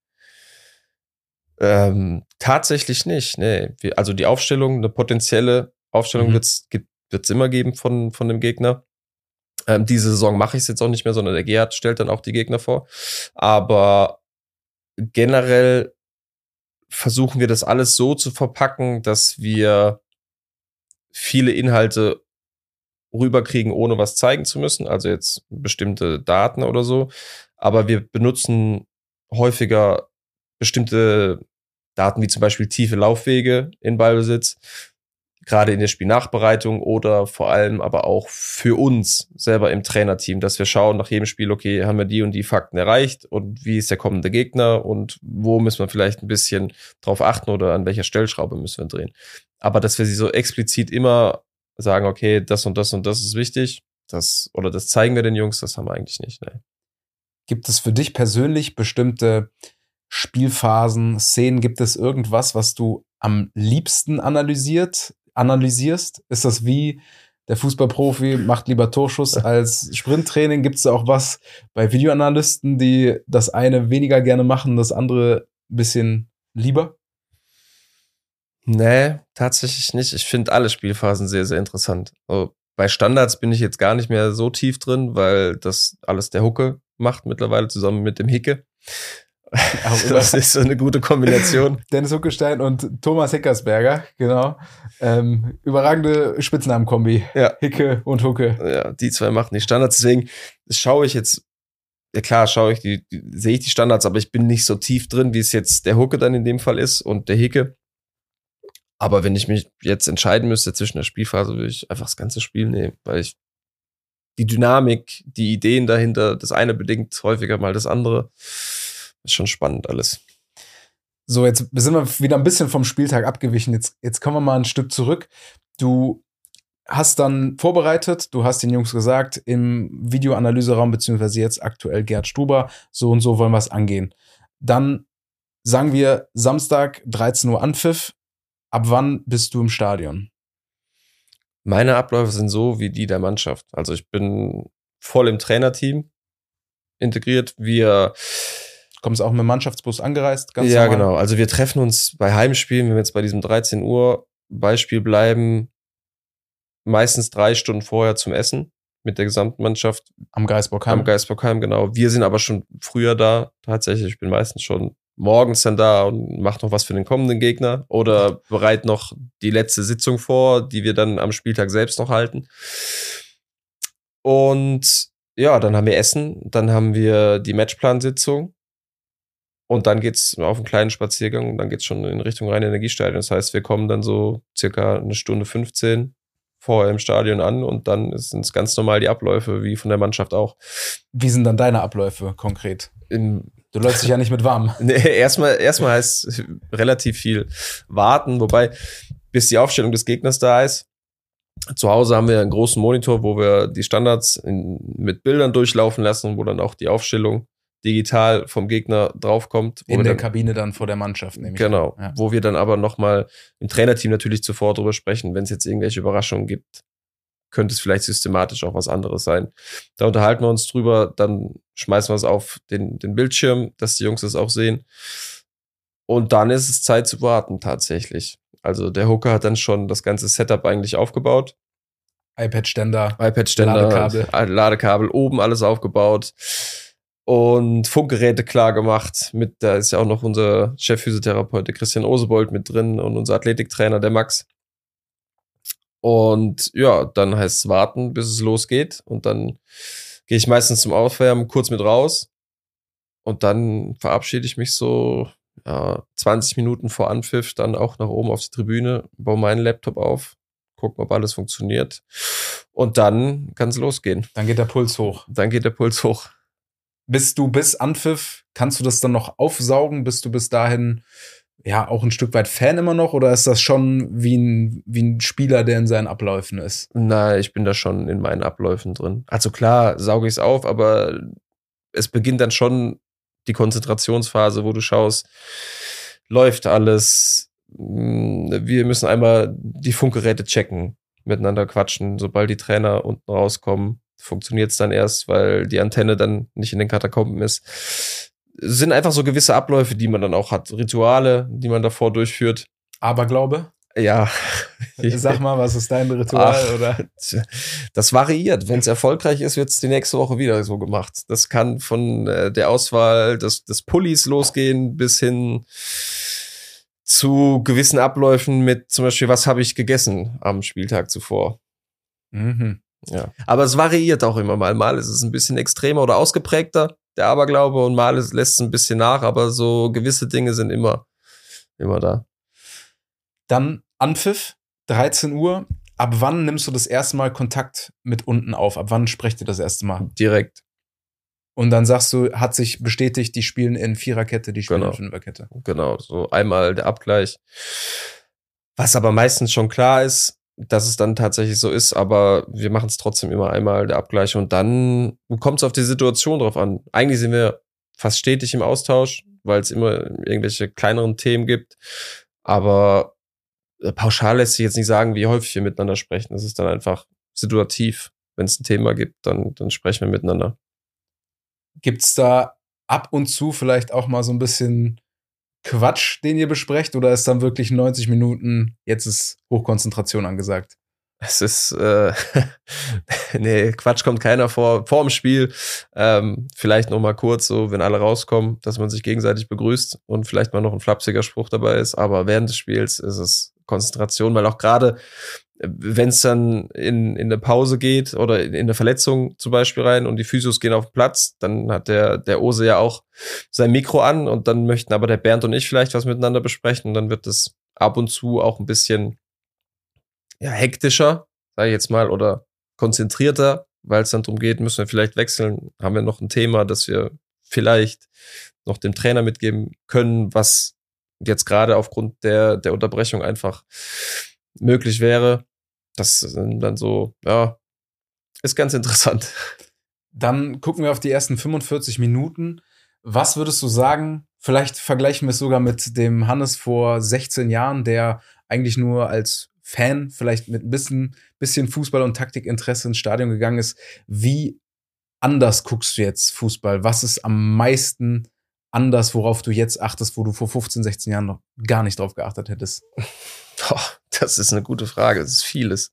Ähm, tatsächlich nicht, nee. Wir, also die Aufstellung, eine potenzielle Aufstellung mhm. wird's, gibt, wird's immer geben von, von dem Gegner. Ähm, diese Saison mache ich es jetzt auch nicht mehr, sondern der Gerhard stellt dann auch die Gegner vor. Aber generell versuchen wir das alles so zu verpacken, dass wir viele Inhalte rüberkriegen, ohne was zeigen zu müssen. Also jetzt bestimmte Daten oder so. Aber wir benutzen häufiger bestimmte Daten wie zum Beispiel tiefe Laufwege in Ballbesitz, gerade in der Spielnachbereitung oder vor allem aber auch für uns selber im Trainerteam, dass wir schauen nach jedem Spiel, okay, haben wir die und die Fakten erreicht und wie ist der kommende Gegner und wo müssen wir vielleicht ein bisschen drauf achten oder an welcher Stellschraube müssen wir drehen. Aber dass wir sie so explizit immer sagen, okay, das und das und das ist wichtig, das oder das zeigen wir den Jungs, das haben wir eigentlich nicht. Ne. Gibt es für dich persönlich bestimmte Spielphasen, Szenen, gibt es irgendwas, was du am liebsten analysiert, analysierst? Ist das wie der Fußballprofi macht lieber Torschuss als Sprinttraining? Gibt es auch was bei Videoanalysten, die das eine weniger gerne machen, das andere ein bisschen lieber? Nee, tatsächlich nicht. Ich finde alle Spielphasen sehr, sehr interessant. Also bei Standards bin ich jetzt gar nicht mehr so tief drin, weil das alles der Hucke macht mittlerweile zusammen mit dem Hicke. Das ist so eine gute Kombination. Dennis Huckestein und Thomas Hickersberger, genau. Ähm, überragende Spitznamenkombi. Ja. Hicke und Hucke. Ja, die zwei machen die Standards. Deswegen schaue ich jetzt, ja klar, schaue ich die, die sehe ich die Standards, aber ich bin nicht so tief drin, wie es jetzt der Hucke dann in dem Fall ist und der Hicke. Aber wenn ich mich jetzt entscheiden müsste zwischen der Spielphase, würde ich einfach das ganze Spiel nehmen, weil ich die Dynamik, die Ideen dahinter, das eine bedingt häufiger mal das andere. Ist schon spannend alles. So, jetzt sind wir wieder ein bisschen vom Spieltag abgewichen. Jetzt, jetzt kommen wir mal ein Stück zurück. Du hast dann vorbereitet, du hast den Jungs gesagt, im Videoanalyseraum, beziehungsweise jetzt aktuell Gerd Stuber, so und so wollen wir es angehen. Dann sagen wir Samstag, dreizehn Uhr Anpfiff. Ab wann bist du im Stadion? Meine Abläufe sind so wie die der Mannschaft. Also ich bin voll im Trainerteam integriert. Wir Kommst auch mit dem Mannschaftsbus angereist? Ganz ja, normal? genau. Also wir treffen uns bei Heimspielen, wenn wir jetzt bei diesem dreizehn Uhr Beispiel bleiben, meistens drei Stunden vorher zum Essen mit der gesamten Mannschaft. Am Geisbockheim? Am Geisbockheim, genau. Wir sind aber schon früher da, tatsächlich. Ich bin meistens schon morgens dann da und mache noch was für den kommenden Gegner oder bereite noch die letzte Sitzung vor, die wir dann am Spieltag selbst noch halten. Und ja, dann haben wir Essen, dann haben wir die Matchplansitzung. Und dann geht's auf einen kleinen Spaziergang und dann geht's schon in Richtung Rhein-Energiestadion. Das heißt, wir kommen dann so circa eine Stunde fünfzehn vorher im Stadion an und dann sind es ganz normal die Abläufe, wie von der Mannschaft auch. Wie sind dann deine Abläufe konkret? In, du läufst dich ja nicht mit warm. Nee, erstmal, erstmal heißt relativ viel warten, wobei bis die Aufstellung des Gegners da ist. Zu Hause haben wir einen großen Monitor, wo wir die Standards in, mit Bildern durchlaufen lassen, wo dann auch die Aufstellung digital vom Gegner draufkommt. In der dann, Kabine dann vor der Mannschaft, nehme ich Genau, an. Ja. Wo wir dann aber nochmal im Trainerteam natürlich zuvor drüber sprechen, wenn es jetzt irgendwelche Überraschungen gibt, könnte es vielleicht systematisch auch was anderes sein. Da unterhalten wir uns drüber, dann schmeißen wir es auf den, den Bildschirm, dass die Jungs es auch sehen. Und dann ist es Zeit zu warten tatsächlich. Also der Hooker hat dann schon das ganze Setup eigentlich aufgebaut. iPad-Ständer, iPad-Ständer, Ladekabel. Ladekabel, oben alles aufgebaut. Und Funkgeräte klar gemacht. Mit, da ist ja auch noch unser Chefphysiotherapeut, der Christian Osebold, mit drin und unser Athletiktrainer, der Max. Und ja, dann heißt es warten, bis es losgeht. Und dann gehe ich meistens zum Aufwärmen kurz mit raus und dann verabschiede ich mich so ja, zwanzig Minuten vor Anpfiff dann auch nach oben auf die Tribüne, baue meinen Laptop auf, gucken, ob alles funktioniert und dann kann es losgehen. Dann geht der Puls hoch. Dann geht der Puls hoch. Bist du bis Anpfiff, kannst du das dann noch aufsaugen? Bist du bis dahin ja auch ein Stück weit Fan immer noch oder ist das schon wie ein, wie ein Spieler, der in seinen Abläufen ist? Nein, ich bin da schon in meinen Abläufen drin. Also klar, sauge ich es auf, aber es beginnt dann schon die Konzentrationsphase, wo du schaust, läuft alles. Wir müssen einmal die Funkgeräte checken, miteinander quatschen. Sobald die Trainer unten rauskommen, funktioniert es dann erst, weil die Antenne dann nicht in den Katakomben ist. Es sind einfach so gewisse Abläufe, die man dann auch hat. Rituale, die man davor durchführt. Aberglaube? Ja. Sag mal, was ist dein Ritual? Ach, oder? Das variiert. Wenn es erfolgreich ist, wird es die nächste Woche wieder so gemacht. Das kann von äh, der Auswahl des, des Pullis losgehen bis hin zu gewissen Abläufen mit zum Beispiel, was habe ich gegessen am Spieltag zuvor. Mhm. Ja. Aber es variiert auch immer mal. Mal ist es ein bisschen extremer oder ausgeprägter, der Aberglaube, und mal lässt es ein bisschen nach, aber so gewisse Dinge sind immer, immer da. Dann Anpfiff, dreizehn Uhr. Ab wann nimmst du das erste Mal Kontakt mit unten auf? Ab wann sprecht ihr das erste Mal? Direkt. Und dann sagst du, hat sich bestätigt, die spielen in Viererkette, die spielen Genau. in Fünferkette. Genau, so einmal der Abgleich. Was aber meistens schon klar ist, dass es dann tatsächlich so ist, aber wir machen es trotzdem immer einmal der Abgleich und dann kommt es auf die Situation drauf an. Eigentlich sind wir fast stetig im Austausch, weil es immer irgendwelche kleineren Themen gibt, aber pauschal lässt sich jetzt nicht sagen, wie häufig wir miteinander sprechen. Das ist dann einfach situativ. Wenn es ein Thema gibt, dann, dann sprechen wir miteinander. Gibt's da ab und zu vielleicht auch mal so ein bisschen Quatsch, den ihr besprecht, oder ist dann wirklich neunzig Minuten, jetzt ist Hochkonzentration angesagt? Es ist, äh, nee, Quatsch kommt keiner vor, vor dem Spiel. Ähm, vielleicht noch mal kurz, so, wenn alle rauskommen, dass man sich gegenseitig begrüßt und vielleicht mal noch ein flapsiger Spruch dabei ist. Aber während des Spiels ist es Konzentration, weil auch gerade, wenn es dann in, in eine Pause geht oder in eine Verletzung zum Beispiel rein und die Physios gehen auf den Platz, dann hat der, der Ose ja auch sein Mikro an und dann möchten aber der Bernd und ich vielleicht was miteinander besprechen und dann wird es ab und zu auch ein bisschen ja, hektischer, sage ich jetzt mal, oder konzentrierter, weil es dann darum geht, müssen wir vielleicht wechseln, haben wir noch ein Thema, das wir vielleicht noch dem Trainer mitgeben können, was jetzt gerade aufgrund der, der Unterbrechung einfach möglich wäre. Das sind dann so, ja, ist ganz interessant. Dann gucken wir auf die ersten fünfundvierzig Minuten. Was würdest du sagen, vielleicht vergleichen wir es sogar mit dem Hannes vor sechzehn Jahren, der eigentlich nur als Fan, vielleicht mit ein bisschen, bisschen Fußball- und Taktikinteresse ins Stadion gegangen ist. Wie anders guckst du jetzt Fußball? Was ist am meisten anders, worauf du jetzt achtest, wo du vor fünfzehn, sechzehn Jahren noch gar nicht drauf geachtet hättest? Oh, das ist eine gute Frage. Das ist vieles.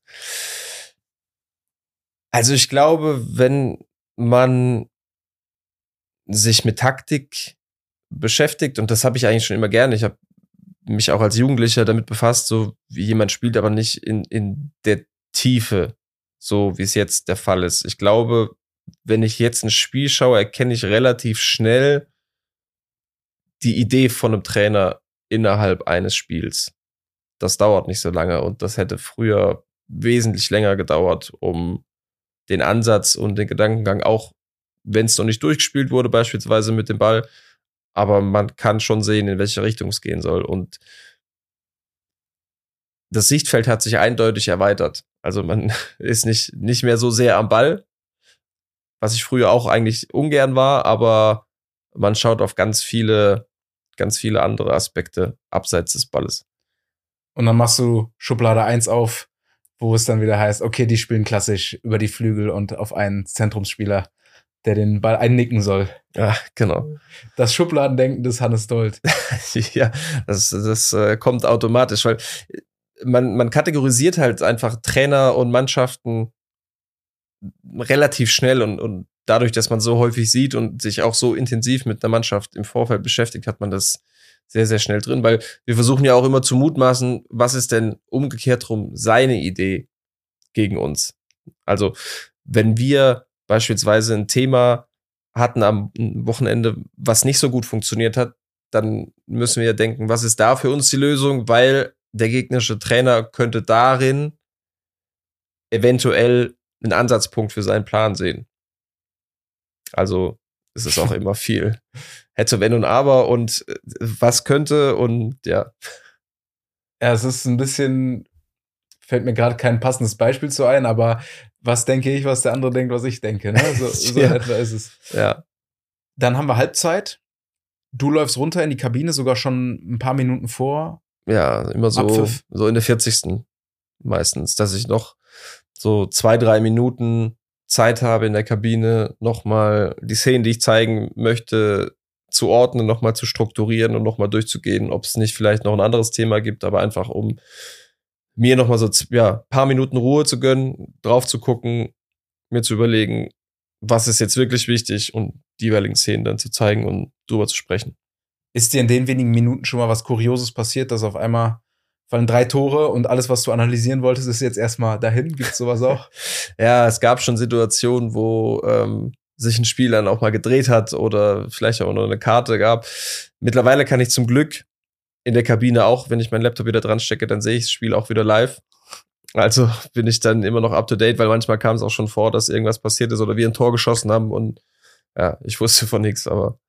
Also ich glaube, wenn man sich mit Taktik beschäftigt, und das habe ich eigentlich schon immer gerne, ich habe mich auch als Jugendlicher damit befasst, so wie jemand spielt, aber nicht in, in der Tiefe, so wie es jetzt der Fall ist. Ich glaube, wenn ich jetzt ein Spiel schaue, erkenne ich relativ schnell die Idee von einem Trainer innerhalb eines Spiels. Das dauert nicht so lange und das hätte früher wesentlich länger gedauert, um den Ansatz und den Gedankengang, auch wenn es noch nicht durchgespielt wurde, beispielsweise mit dem Ball, aber man kann schon sehen, in welche Richtung es gehen soll. Und das Sichtfeld hat sich eindeutig erweitert. Also man ist nicht, nicht mehr so sehr am Ball, was ich früher auch eigentlich ungern war, aber man schaut auf ganz viele, ganz viele andere Aspekte abseits des Balles. Und dann machst du Schublade eins auf, wo es dann wieder heißt, okay, die spielen klassisch über die Flügel und auf einen Zentrumsspieler, der den Ball einnicken soll. Ja, genau. Das Schubladendenken des Hannes Dold. Ja, das, das äh, kommt automatisch, weil man, man kategorisiert halt einfach Trainer und Mannschaften relativ schnell und, und dadurch, dass man so häufig sieht und sich auch so intensiv mit der Mannschaft im Vorfeld beschäftigt, hat man das sehr, sehr schnell drin, weil wir versuchen ja auch immer zu mutmaßen, was ist denn umgekehrt rum seine Idee gegen uns? Also, wenn wir beispielsweise ein Thema hatten am Wochenende, was nicht so gut funktioniert hat, dann müssen wir denken, was ist da für uns die Lösung, weil der gegnerische Trainer könnte darin eventuell einen Ansatzpunkt für seinen Plan sehen. Also es ist auch immer viel hätte, wenn und aber und was könnte und ja. Ja, es ist ein bisschen, fällt mir gerade kein passendes Beispiel zu ein, aber was denke ich, was der andere denkt, was ich denke. Ne? So, so ja. in etwa ist es. Ja. Dann haben wir Halbzeit. Du läufst runter in die Kabine, sogar schon ein paar Minuten vor. Ja, immer so, Abpfiff. so in der vierzigsten meistens, dass ich noch so zwei, drei Minuten Zeit habe in der Kabine, nochmal die Szenen, die ich zeigen möchte, zu ordnen, nochmal zu strukturieren und nochmal durchzugehen, ob es nicht vielleicht noch ein anderes Thema gibt, aber einfach um mir nochmal so ja, paar Minuten Ruhe zu gönnen, drauf zu gucken, mir zu überlegen, was ist jetzt wirklich wichtig und die jeweiligen Szenen dann zu zeigen und drüber zu sprechen. Ist dir in den wenigen Minuten schon mal was Kurioses passiert, dass auf einmal fallen drei Tore und alles, was du analysieren wolltest, ist jetzt erstmal dahin? Gibt's sowas auch? Ja, es gab schon Situationen, wo ähm, sich ein Spiel dann auch mal gedreht hat oder vielleicht auch noch eine Karte gab. Mittlerweile kann ich zum Glück in der Kabine auch, wenn ich meinen Laptop wieder dran stecke, dann sehe ich das Spiel auch wieder live. Also bin ich dann immer noch up to date, weil manchmal kam es auch schon vor, dass irgendwas passiert ist oder wir ein Tor geschossen haben und ja, ich wusste von nichts, aber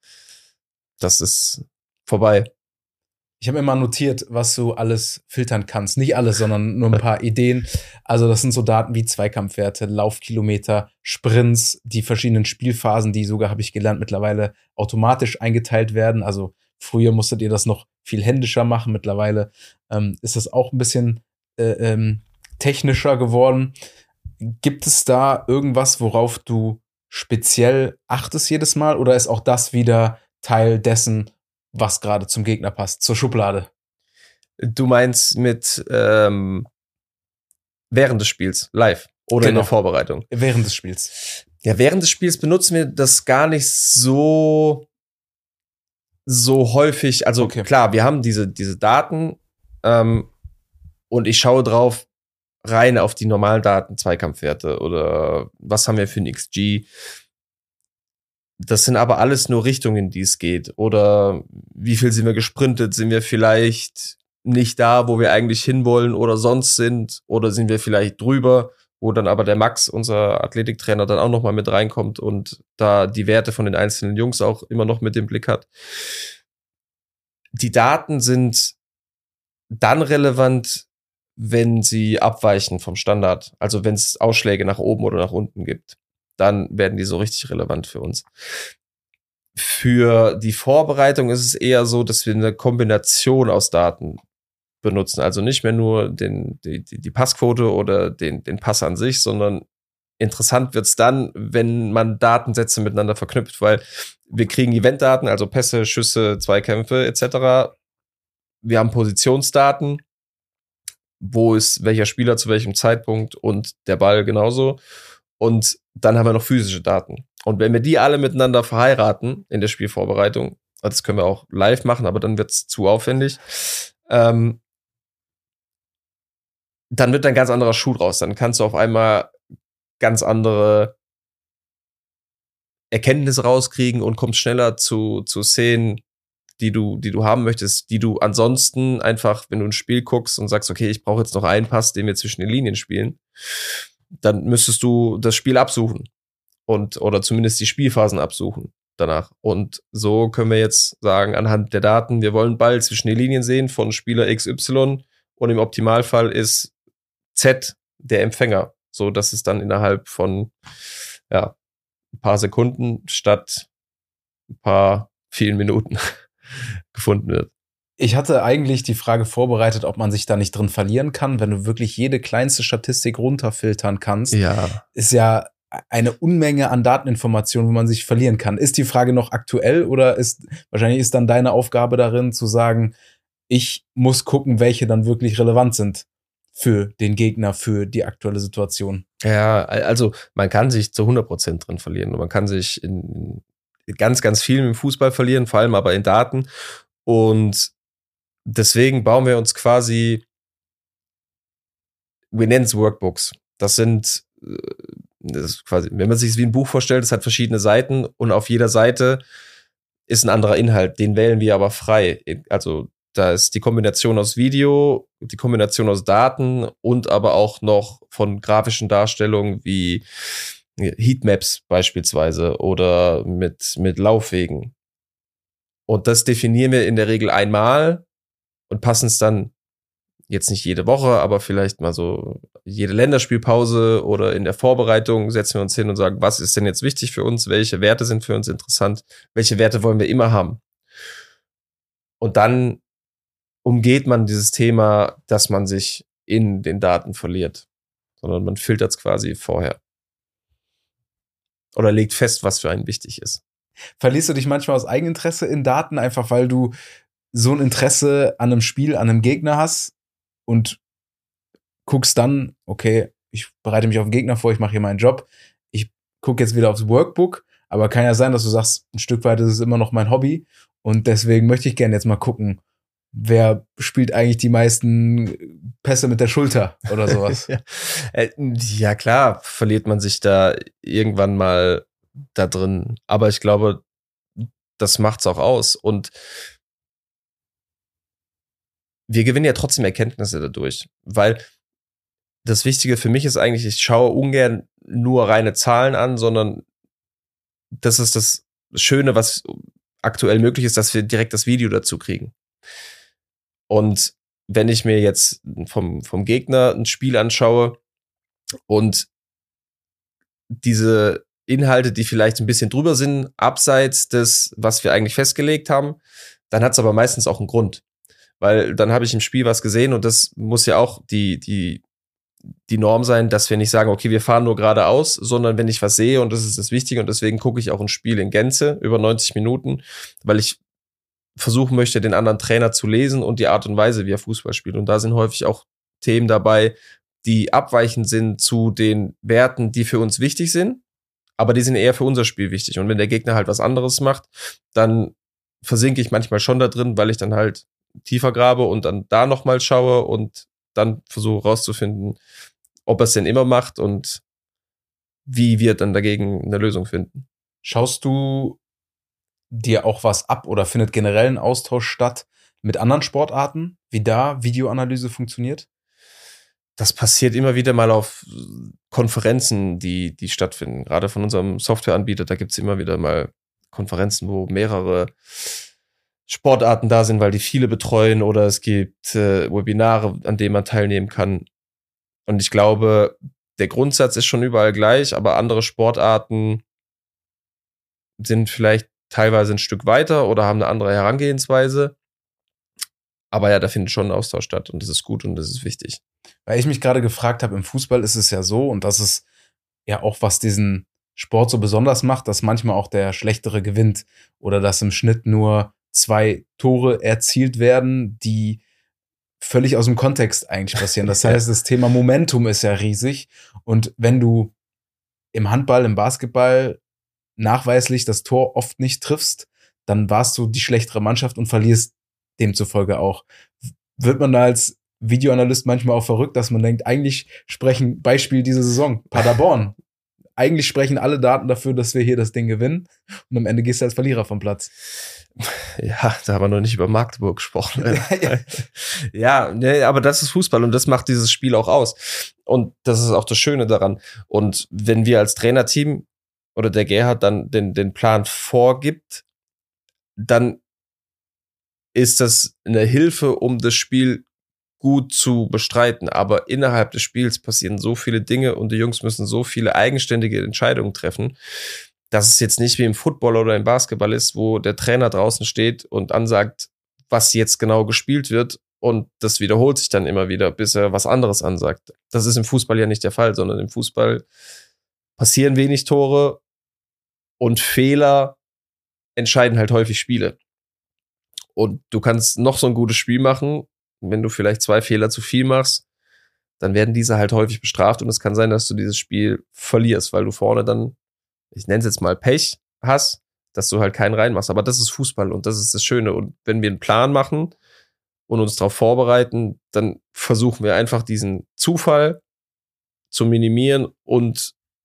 das ist vorbei. Ich habe immer notiert, was du alles filtern kannst. Nicht alles, sondern nur ein paar Ideen. Also das sind so Daten wie Zweikampfwerte, Laufkilometer, Sprints, die verschiedenen Spielphasen, die sogar, habe ich gelernt, mittlerweile automatisch eingeteilt werden. Also früher musstet ihr das noch viel händischer machen. Mittlerweile ähm, ist das auch ein bisschen äh, ähm, technischer geworden. Gibt es da irgendwas, worauf du speziell achtest jedes Mal? Oder ist auch das wieder Teil dessen, was gerade zum Gegner passt, zur Schublade? Du meinst mit ähm, während des Spiels, live oder Genau. in der Vorbereitung? Während des Spiels. Ja, während des Spiels benutzen wir das gar nicht so so häufig. Also Okay. klar, wir haben diese diese Daten ähm, und ich schaue drauf rein auf die normalen Daten, Zweikampfwerte oder was haben wir für ein X G. Das sind aber alles nur Richtungen, in die es geht. Oder wie viel sind wir gesprintet? Sind wir vielleicht nicht da, wo wir eigentlich hinwollen oder sonst sind? Oder sind wir vielleicht drüber, wo dann aber der Max, unser Athletiktrainer, dann auch noch mal mit reinkommt und da die Werte von den einzelnen Jungs auch immer noch mit im Blick hat. Die Daten sind dann relevant, wenn sie abweichen vom Standard. Also wenn es Ausschläge nach oben oder nach unten gibt. Dann werden die so richtig relevant für uns. Für die Vorbereitung ist es eher so, dass wir eine Kombination aus Daten benutzen. Also nicht mehr nur den, die, die Passquote oder den, den Pass an sich, sondern interessant wird's dann, wenn man Datensätze miteinander verknüpft, weil wir kriegen Eventdaten, also Pässe, Schüsse, Zweikämpfe et cetera. Wir haben Positionsdaten, wo ist welcher Spieler zu welchem Zeitpunkt und der Ball genauso. Und dann haben wir noch physische Daten. Und wenn wir die alle miteinander verheiraten in der Spielvorbereitung, das können wir auch live machen, aber dann wird's zu aufwendig, ähm, dann wird ein ganz anderer Schuh draus. Dann kannst du auf einmal ganz andere Erkenntnisse rauskriegen und kommst schneller zu, zu Szenen, die du, die du haben möchtest, die du ansonsten einfach, wenn du ein Spiel guckst und sagst, okay, ich brauche jetzt noch einen Pass, den wir zwischen den Linien spielen, dann müsstest du das Spiel absuchen und oder zumindest die Spielphasen absuchen danach. Und so können wir jetzt sagen, anhand der Daten, wir wollen Ball zwischen den Linien sehen von Spieler X Y und im Optimalfall ist Z der Empfänger, so dass es dann innerhalb von ja, ein paar Sekunden statt ein paar vielen Minuten gefunden wird. Ich hatte eigentlich die Frage vorbereitet, ob man sich da nicht drin verlieren kann, wenn du wirklich jede kleinste Statistik runterfiltern kannst. Ja. Ist ja eine Unmenge an Dateninformationen, wo man sich verlieren kann. Ist die Frage noch aktuell oder ist wahrscheinlich ist dann deine Aufgabe darin zu sagen, ich muss gucken, welche dann wirklich relevant sind für den Gegner, für die aktuelle Situation? Ja, also man kann sich zu hundert Prozent drin verlieren und man kann sich in ganz, ganz viel im Fußball verlieren, vor allem aber in Daten. Und deswegen bauen wir uns quasi, wir nennen es Workbooks. Das sind das ist quasi, wenn man sich es wie ein Buch vorstellt, es hat verschiedene Seiten und auf jeder Seite ist ein anderer Inhalt. Den wählen wir aber frei. Also da ist die Kombination aus Video, die Kombination aus Daten und aber auch noch von grafischen Darstellungen wie Heatmaps beispielsweise oder mit, mit Laufwegen. Und das definieren wir in der Regel einmal und passen es dann jetzt nicht jede Woche, aber vielleicht mal so jede Länderspielpause oder in der Vorbereitung setzen wir uns hin und sagen, was ist denn jetzt wichtig für uns? Welche Werte sind für uns interessant? Welche Werte wollen wir immer haben? Und dann umgeht man dieses Thema, dass man sich in den Daten verliert, sondern man filtert es quasi vorher. Oder legt fest, was für einen wichtig ist. Verlierst du dich manchmal aus Eigeninteresse in Daten, einfach weil du so ein Interesse an einem Spiel, an einem Gegner hast und guckst dann, okay, ich bereite mich auf den Gegner vor, ich mache hier meinen Job, ich gucke jetzt wieder aufs Workbook, aber kann ja sein, dass du sagst, ein Stück weit ist es immer noch mein Hobby und deswegen möchte ich gerne jetzt mal gucken, wer spielt eigentlich die meisten Pässe mit der Schulter oder sowas. ja. Äh, ja klar, verliert man sich da irgendwann mal da drin, aber ich glaube, das macht's auch aus und wir gewinnen ja trotzdem Erkenntnisse dadurch, weil das Wichtige für mich ist eigentlich, ich schaue ungern nur reine Zahlen an, sondern das ist das Schöne, was aktuell möglich ist, dass wir direkt das Video dazu kriegen. Und wenn ich mir jetzt vom, vom Gegner ein Spiel anschaue und diese Inhalte, die vielleicht ein bisschen drüber sind, abseits des, was wir eigentlich festgelegt haben, dann hat es aber meistens auch einen Grund. Weil dann habe ich im Spiel was gesehen und das muss ja auch die, die, die Norm sein, dass wir nicht sagen, okay, wir fahren nur geradeaus, sondern wenn ich was sehe und das ist das Wichtige und deswegen gucke ich auch ein Spiel in Gänze über neunzig Minuten, weil ich versuchen möchte, den anderen Trainer zu lesen und die Art und Weise, wie er Fußball spielt. Und da sind häufig auch Themen dabei, die abweichend sind zu den Werten, die für uns wichtig sind, aber die sind eher für unser Spiel wichtig. Und wenn der Gegner halt was anderes macht, dann versinke ich manchmal schon da drin, weil ich dann halt tiefer grabe und dann da nochmal schaue und dann versuche rauszufinden, ob er es denn immer macht und wie wir dann dagegen eine Lösung finden. Schaust du dir auch was ab oder findet generell ein Austausch statt mit anderen Sportarten, wie da Videoanalyse funktioniert? Das passiert immer wieder mal auf Konferenzen, die, die stattfinden. Gerade von unserem Softwareanbieter, da gibt es immer wieder mal Konferenzen, wo mehrere Sportarten da sind, weil die viele betreuen oder es gibt äh, Webinare, an denen man teilnehmen kann. Und ich glaube, der Grundsatz ist schon überall gleich, aber andere Sportarten sind vielleicht teilweise ein Stück weiter oder haben eine andere Herangehensweise. Aber ja, da findet schon ein Austausch statt und das ist gut und das ist wichtig. Weil ich mich gerade gefragt habe, im Fußball ist es ja so und das ist ja auch, was diesen Sport so besonders macht, dass manchmal auch der Schlechtere gewinnt oder dass im Schnitt nur zwei Tore erzielt werden, die völlig aus dem Kontext eigentlich passieren. Das heißt, das Thema Momentum ist ja riesig und wenn du im Handball, im Basketball nachweislich das Tor oft nicht triffst, dann warst du die schlechtere Mannschaft und verlierst demzufolge auch. Wird man da als Videoanalyst manchmal auch verrückt, dass man denkt, eigentlich sprechen, Beispiel diese Saison, Paderborn, eigentlich sprechen alle Daten dafür, dass wir hier das Ding gewinnen und am Ende gehst du als Verlierer vom Platz. Ja, da haben wir noch nicht über Magdeburg gesprochen. ja, ja, nee, aber das ist Fußball und das macht dieses Spiel auch aus. Und das ist auch das Schöne daran. Und wenn wir als Trainerteam oder der Gerhard dann den, den Plan vorgibt, dann ist das eine Hilfe, um das Spiel gut zu bestreiten. Aber innerhalb des Spiels passieren so viele Dinge und die Jungs müssen so viele eigenständige Entscheidungen treffen, dass es jetzt nicht wie im Football oder im Basketball ist, wo der Trainer draußen steht und ansagt, was jetzt genau gespielt wird und das wiederholt sich dann immer wieder, bis er was anderes ansagt. Das ist im Fußball ja nicht der Fall, sondern im Fußball passieren wenig Tore und Fehler entscheiden halt häufig Spiele. Und du kannst noch so ein gutes Spiel machen, wenn du vielleicht zwei Fehler zu viel machst, dann werden diese halt häufig bestraft und es kann sein, dass du dieses Spiel verlierst, weil du vorne dann, ich nenne es jetzt mal Pech hast, dass du halt keinen reinmachst. Aber das ist Fußball und das ist das Schöne. Und wenn wir einen Plan machen und uns darauf vorbereiten, dann versuchen wir einfach diesen Zufall zu minimieren und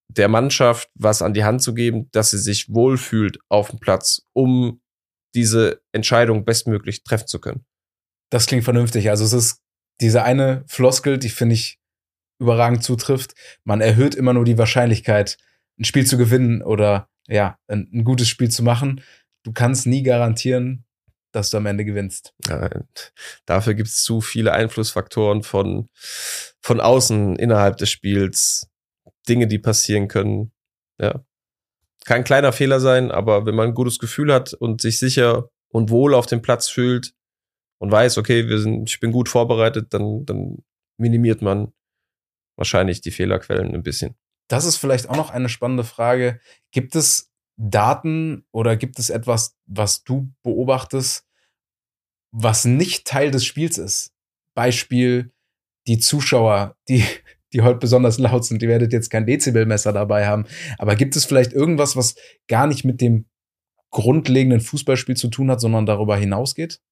der Mannschaft was an die Hand zu geben, dass sie sich wohlfühlt auf dem Platz, um diese Entscheidung bestmöglich treffen zu können. Das klingt vernünftig. Also es ist diese eine Floskel, die finde ich überragend zutrifft. Man erhöht immer nur die Wahrscheinlichkeit, ein Spiel zu gewinnen oder ja, ein, ein gutes Spiel zu machen. Du kannst nie garantieren, dass du am Ende gewinnst. Ja, dafür gibt es zu viele Einflussfaktoren von, von außen innerhalb des Spiels, Dinge, die passieren können. Ja. Kann ein kleiner Fehler sein, aber wenn man ein gutes Gefühl hat und sich sicher und wohl auf dem Platz fühlt und weiß, okay, wir sind, ich bin gut vorbereitet, dann, dann minimiert man wahrscheinlich die Fehlerquellen ein bisschen. Das ist vielleicht auch noch eine spannende Frage. Gibt es Daten oder gibt es etwas, was du beobachtest, was nicht Teil des Spiels ist? Beispiel die Zuschauer, die, die heute besonders laut sind. Ihr werdet jetzt kein Dezibelmesser dabei haben. Aber gibt es vielleicht irgendwas, was gar nicht mit dem grundlegenden Fußballspiel zu tun hat, sondern darüber hinausgeht?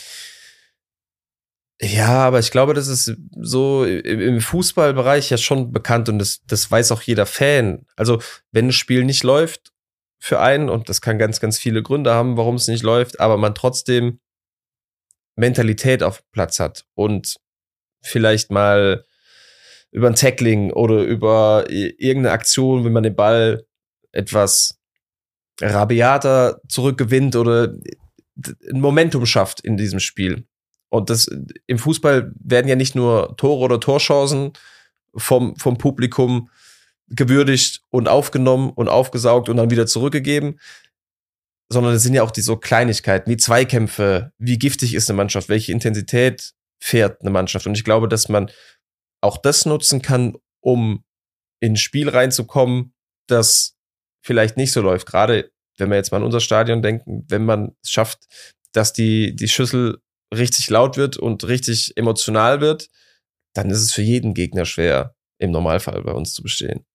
Ja, aber ich glaube, das ist so im Fußballbereich ja schon bekannt und das, das weiß auch jeder Fan. Also wenn ein Spiel nicht läuft für einen, und das kann ganz, ganz viele Gründe haben, warum es nicht läuft, aber man trotzdem Mentalität auf dem Platz hat und vielleicht mal über ein Tackling oder über irgendeine Aktion, wenn man den Ball etwas rabiater zurückgewinnt oder ein Momentum schafft in diesem Spiel. Und das im Fußball werden ja nicht nur Tore oder Torchancen vom, vom Publikum gewürdigt und aufgenommen und aufgesaugt und dann wieder zurückgegeben, sondern es sind ja auch die so Kleinigkeiten wie Zweikämpfe, wie giftig ist eine Mannschaft, welche Intensität fährt eine Mannschaft. Und ich glaube, dass man auch das nutzen kann, um in ein Spiel reinzukommen, das vielleicht nicht so läuft. Gerade wenn wir jetzt mal an unser Stadion denken, wenn man es schafft, dass die, die Schüssel richtig laut wird und richtig emotional wird, dann ist es für jeden Gegner schwer, im Normalfall bei uns zu bestehen.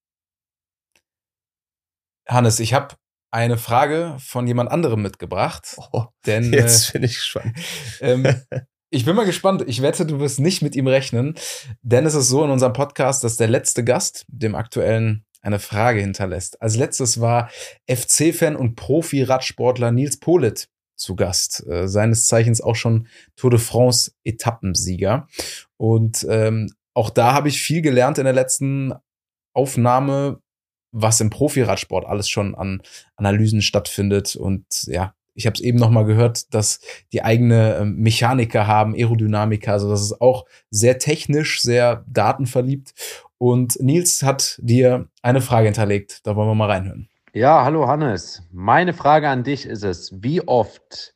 Hannes, ich habe eine Frage von jemand anderem mitgebracht. Oh, denn jetzt bin ich gespannt. ähm, ich bin mal gespannt. Ich wette, du wirst nicht mit ihm rechnen, denn es ist so in unserem Podcast, dass der letzte Gast dem aktuellen eine Frage hinterlässt. Als letztes war F C-Fan und Profi-Radsportler Nils Politt zu Gast, äh, seines Zeichens auch schon Tour de France Etappensieger. Und ähm, auch da habe ich viel gelernt in der letzten Aufnahme, was im Profi-Radsport alles schon an Analysen stattfindet. Und ja, ich habe es eben noch mal gehört, dass die eigene ähm, Mechaniker haben, Aerodynamiker, also das ist auch sehr technisch, sehr datenverliebt. Und Nils hat dir eine Frage hinterlegt, da wollen wir mal reinhören. Ja, hallo Hannes. Meine Frage an dich ist es, wie oft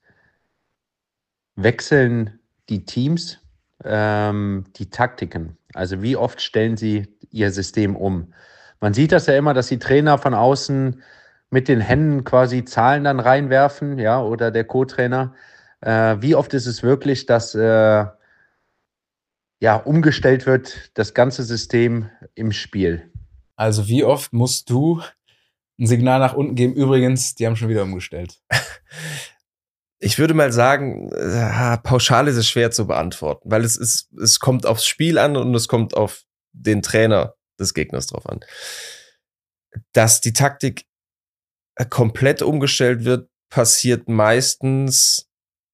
wechseln die Teams ähm, die Taktiken? Also wie oft stellen sie ihr System um? Man sieht das ja immer, dass die Trainer von außen mit den Händen quasi Zahlen dann reinwerfen, ja, oder der Co-Trainer. Äh, wie oft ist es wirklich, dass äh, ja umgestellt wird, das ganze System im Spiel? Also wie oft musst du ein Signal nach unten geben? Übrigens, die haben schon wieder umgestellt. Ich würde mal sagen, äh, pauschal ist es schwer zu beantworten, weil es ist, es kommt aufs Spiel an und es kommt auf den Trainer des Gegners drauf an. Dass die Taktik komplett umgestellt wird, passiert meistens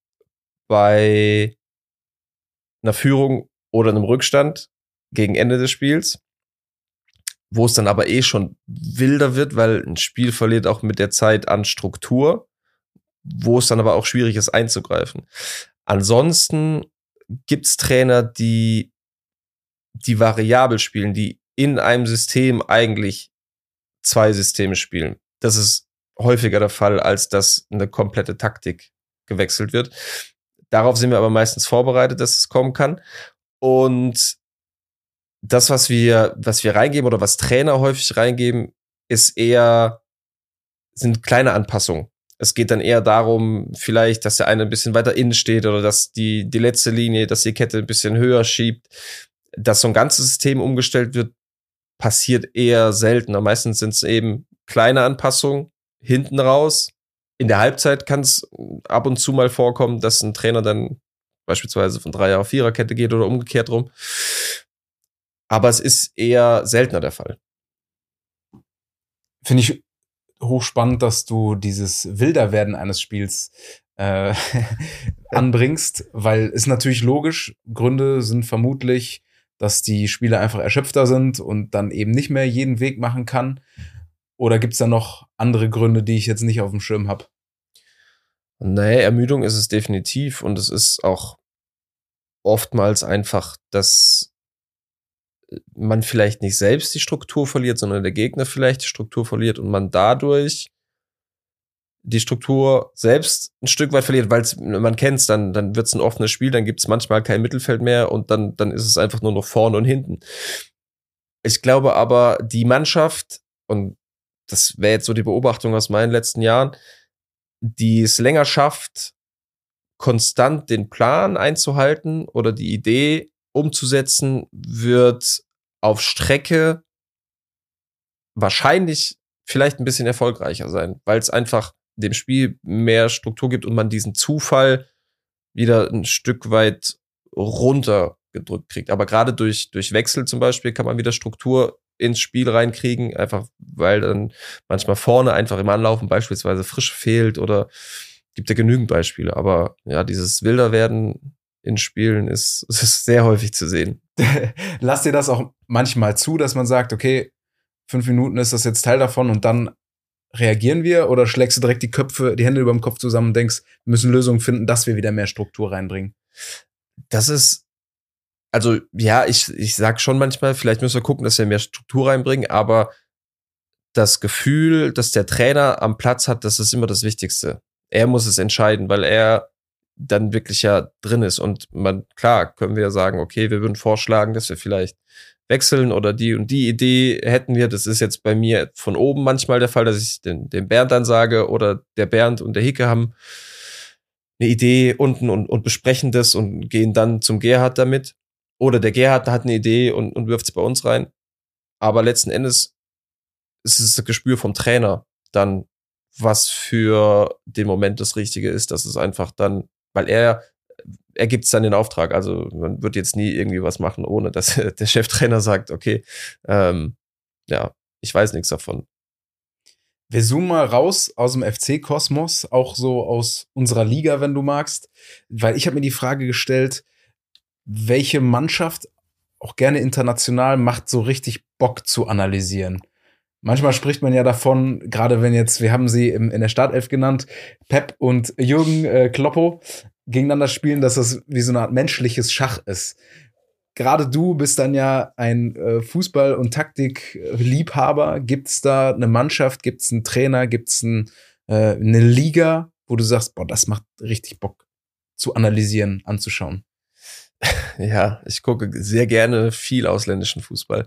bei einer Führung oder einem Rückstand gegen Ende des Spiels, wo es dann aber eh schon wilder wird, weil ein Spiel verliert auch mit der Zeit an Struktur, wo es dann aber auch schwierig ist einzugreifen. Ansonsten gibt's Trainer, die die variabel spielen, die in einem System eigentlich zwei Systeme spielen. Das ist häufiger der Fall, als dass eine komplette Taktik gewechselt wird. Darauf sind wir aber meistens vorbereitet, dass es kommen kann. Und das, was wir, was wir reingeben oder was Trainer häufig reingeben, ist eher, sind kleine Anpassungen. Es geht dann eher darum, vielleicht, dass der eine ein bisschen weiter innen steht oder dass die, die letzte Linie, dass die Kette ein bisschen höher schiebt. Dass so ein ganzes System umgestellt wird, passiert eher seltener. Meistens sind es eben kleine Anpassungen hinten raus. In der Halbzeit kann es ab und zu mal vorkommen, dass ein Trainer dann beispielsweise von Dreier- auf Viererkette geht oder umgekehrt rum. Aber es ist eher seltener der Fall. Finde ich hochspannend, dass du dieses Wilderwerden eines Spiels äh, anbringst, weil ist natürlich logisch. Gründe sind vermutlich, dass die Spieler einfach erschöpfter sind und dann eben nicht mehr jeden Weg machen kann. Oder gibt's da noch andere Gründe, die ich jetzt nicht auf dem Schirm habe? Nee, Ermüdung ist es definitiv und es ist auch oftmals einfach, dass man vielleicht nicht selbst die Struktur verliert, sondern der Gegner vielleicht die Struktur verliert und man dadurch die Struktur selbst ein Stück weit verliert, weil man kennt's, dann dann wird's ein offenes Spiel, dann gibt's manchmal kein Mittelfeld mehr und dann dann ist es einfach nur noch vorne und hinten. Ich glaube aber, die Mannschaft, und das wäre jetzt so die Beobachtung aus meinen letzten Jahren, die es länger schafft, konstant den Plan einzuhalten oder die Idee umzusetzen, wird auf Strecke wahrscheinlich vielleicht ein bisschen erfolgreicher sein, weil es einfach dem Spiel mehr Struktur gibt und man diesen Zufall wieder ein Stück weit runtergedrückt kriegt. Aber gerade durch, durch Wechsel zum Beispiel kann man wieder Struktur ins Spiel reinkriegen, einfach weil dann manchmal vorne einfach im Anlaufen beispielsweise Frische fehlt oder gibt ja genügend Beispiele. Aber ja, dieses Wilderwerden in Spielen ist, ist sehr häufig zu sehen. Lass dir das auch manchmal zu, dass man sagt, okay, fünf Minuten ist das jetzt Teil davon und dann reagieren wir, oder schlägst du direkt die Köpfe, die Hände über dem Kopf zusammen und denkst, wir müssen Lösungen finden, dass wir wieder mehr Struktur reinbringen? Das ist, also ja, ich, ich sag schon manchmal, vielleicht müssen wir gucken, dass wir mehr Struktur reinbringen, aber das Gefühl, dass der Trainer am Platz hat, das ist immer das Wichtigste. Er muss es entscheiden, weil er dann wirklich ja drin ist. Und man, klar, können wir ja sagen, okay, wir würden vorschlagen, dass wir vielleicht wechseln oder die und die Idee hätten wir. Das ist jetzt bei mir von oben manchmal der Fall, dass ich den, den Bernd dann sage oder der Bernd und der Hicke haben eine Idee unten und, und besprechen das und gehen dann zum Gerhard damit. Oder der Gerhard hat eine Idee und, und wirft es bei uns rein. Aber letzten Endes ist es das Gespür vom Trainer dann, was für den Moment das Richtige ist. Das ist einfach dann, weil er er gibt es dann den Auftrag. Also man wird jetzt nie irgendwie was machen, ohne dass der Cheftrainer sagt, okay, ähm, ja, ich weiß nichts davon. Wir zoomen mal raus aus dem F C-Kosmos, auch so aus unserer Liga, wenn du magst. Weil ich habe mir die Frage gestellt, welche Mannschaft, auch gerne international, macht so richtig Bock zu analysieren? Manchmal spricht man ja davon, gerade wenn jetzt, wir haben sie im, in der Startelf genannt, Pep und Jürgen äh, Kloppo gegeneinander spielen, dass das wie so eine Art menschliches Schach ist. Gerade du bist dann ja ein äh, Fußball- und Taktik-Liebhaber. Gibt's da eine Mannschaft, gibt's einen Trainer, gibt's ein, äh, eine Liga, wo du sagst, boah, das macht richtig Bock zu analysieren, anzuschauen? Ja, ich gucke sehr gerne viel ausländischen Fußball.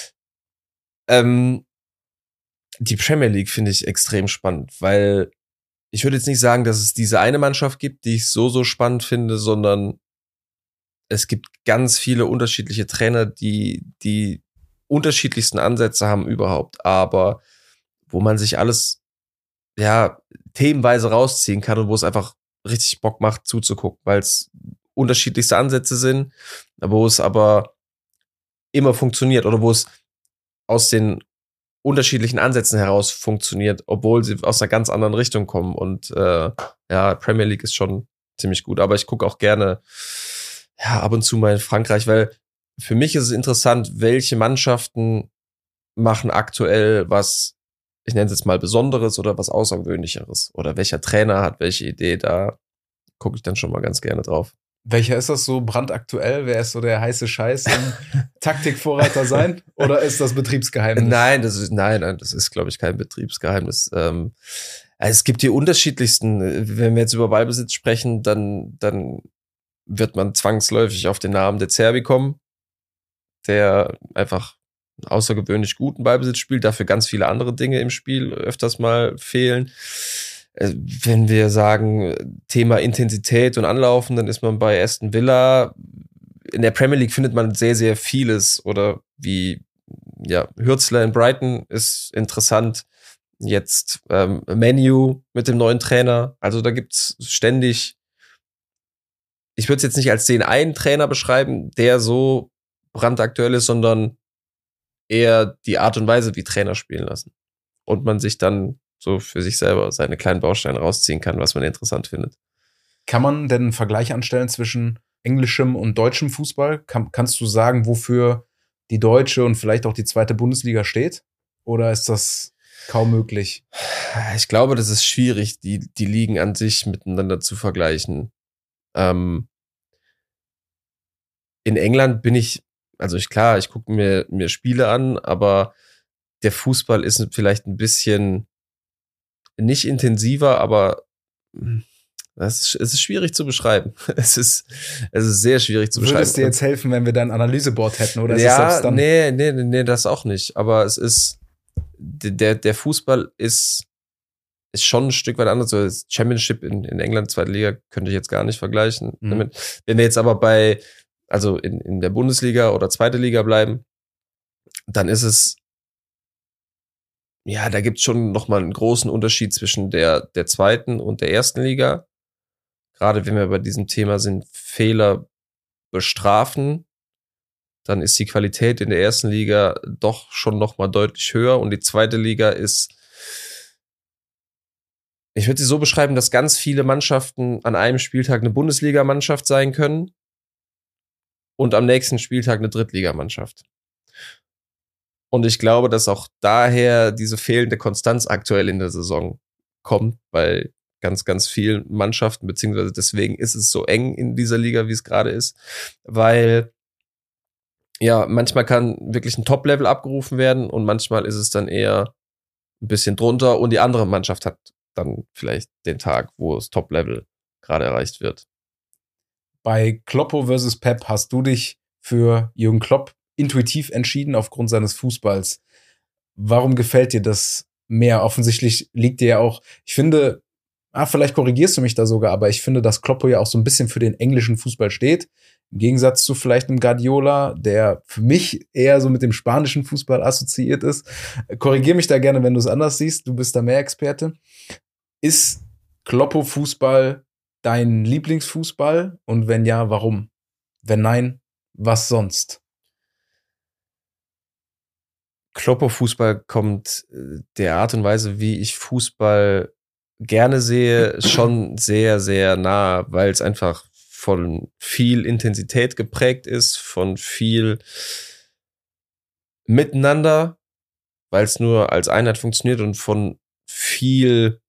Ähm, die Premier League finde ich extrem spannend, weil ich würde jetzt nicht sagen, dass es diese eine Mannschaft gibt, die ich so, so spannend finde, sondern es gibt ganz viele unterschiedliche Trainer, die die unterschiedlichsten Ansätze haben überhaupt, aber wo man sich alles, ja, themenweise rausziehen kann und wo es einfach richtig Bock macht zuzugucken, weil es unterschiedlichste Ansätze sind, wo es aber immer funktioniert oder wo es aus den unterschiedlichen Ansätzen heraus funktioniert, obwohl sie aus einer ganz anderen Richtung kommen. Und äh, ja, Premier League ist schon ziemlich gut. Aber ich gucke auch gerne ja ab und zu mal in Frankreich, weil für mich ist es interessant, welche Mannschaften machen aktuell was, ich nenne es jetzt mal Besonderes oder was Außergewöhnlicheres. Oder welcher Trainer hat welche Idee, da gucke ich dann schon mal ganz gerne drauf. Welcher ist das so brandaktuell? Wer ist so der heiße Scheiß im Taktikvorreiter sein? Oder ist das Betriebsgeheimnis? Nein, das ist, nein, nein, das ist, glaube ich, kein Betriebsgeheimnis. Ähm, also es gibt die unterschiedlichsten, wenn wir jetzt über Ballbesitz sprechen, dann, dann wird man zwangsläufig auf den Namen De Zerbi kommen, der einfach einen außergewöhnlich guten Ballbesitz spielt, dafür ganz viele andere Dinge im Spiel öfters mal fehlen. Wenn wir sagen, Thema Intensität und Anlaufen, dann ist man bei Aston Villa. In der Premier League findet man sehr, sehr vieles. Oder wie, ja, Hürzler in Brighton ist interessant. Jetzt ähm, Manu mit dem neuen Trainer. Also da gibt's ständig, ich würde es jetzt nicht als den einen Trainer beschreiben, der so brandaktuell ist, sondern eher die Art und Weise, wie Trainer spielen lassen. und man sich dann so für sich selber seine kleinen Bausteine rausziehen kann, was man interessant findet. Kann man denn einen Vergleich anstellen zwischen englischem und deutschem Fußball? Kann, kannst du sagen, wofür die deutsche und vielleicht auch die zweite Bundesliga steht? Oder ist das kaum möglich? Ich glaube, das ist schwierig, die, die Ligen an sich miteinander zu vergleichen. Ähm, in England bin ich, also ich klar, ich gucke mir, mir Spiele an, aber der Fußball ist vielleicht ein bisschen nicht intensiver, aber das ist, es ist schwierig zu beschreiben. Es ist, es ist sehr schwierig zu beschreiben. Würde es dir jetzt helfen, wenn wir da ein Analyseboard hätten? Oder ist ja, es selbst dann? nee, nee, nee, das auch nicht. Aber es ist, der, der Fußball ist, ist schon ein Stück weit anders. Das Championship in, in England, zweite Liga, könnte ich jetzt gar nicht vergleichen. Mhm. Damit. Wenn wir jetzt aber bei, also in, in der Bundesliga oder zweite Liga bleiben, dann ist es, ja, da gibt es schon nochmal einen großen Unterschied zwischen der, der zweiten und der ersten Liga. Gerade wenn wir bei diesem Thema sind, Fehler bestrafen, dann ist die Qualität in der ersten Liga doch schon nochmal deutlich höher. Und die zweite Liga ist, ich würde sie so beschreiben, dass ganz viele Mannschaften an einem Spieltag eine Bundesligamannschaft sein können und am nächsten Spieltag eine Drittligamannschaft. Und ich glaube, dass auch daher diese fehlende Konstanz aktuell in der Saison kommt bei ganz, ganz vielen Mannschaften, beziehungsweise deswegen ist es so eng in dieser Liga, wie es gerade ist, weil ja, manchmal kann wirklich ein Top-Level abgerufen werden und manchmal ist es dann eher ein bisschen drunter und die andere Mannschaft hat dann vielleicht den Tag, wo das Top-Level gerade erreicht wird. Bei Kloppo versus Pep hast du dich für Jürgen Klopp intuitiv entschieden aufgrund seines Fußballs. Warum gefällt dir das mehr? Offensichtlich liegt dir ja auch, ich finde, ah, vielleicht korrigierst du mich da sogar, aber ich finde, dass Kloppo ja auch so ein bisschen für den englischen Fußball steht. Im Gegensatz zu vielleicht einem Guardiola, der für mich eher so mit dem spanischen Fußball assoziiert ist. Korrigier mich da gerne, wenn du es anders siehst. Du bist da mehr Experte. Ist Kloppo Fußball dein Lieblingsfußball? Und wenn ja, warum? Wenn nein, was sonst? Kloppo-Fußball kommt der Art und Weise, wie ich Fußball gerne sehe, schon sehr, sehr nah, weil es einfach von viel Intensität geprägt ist, von viel Miteinander, weil es nur als Einheit funktioniert und von viel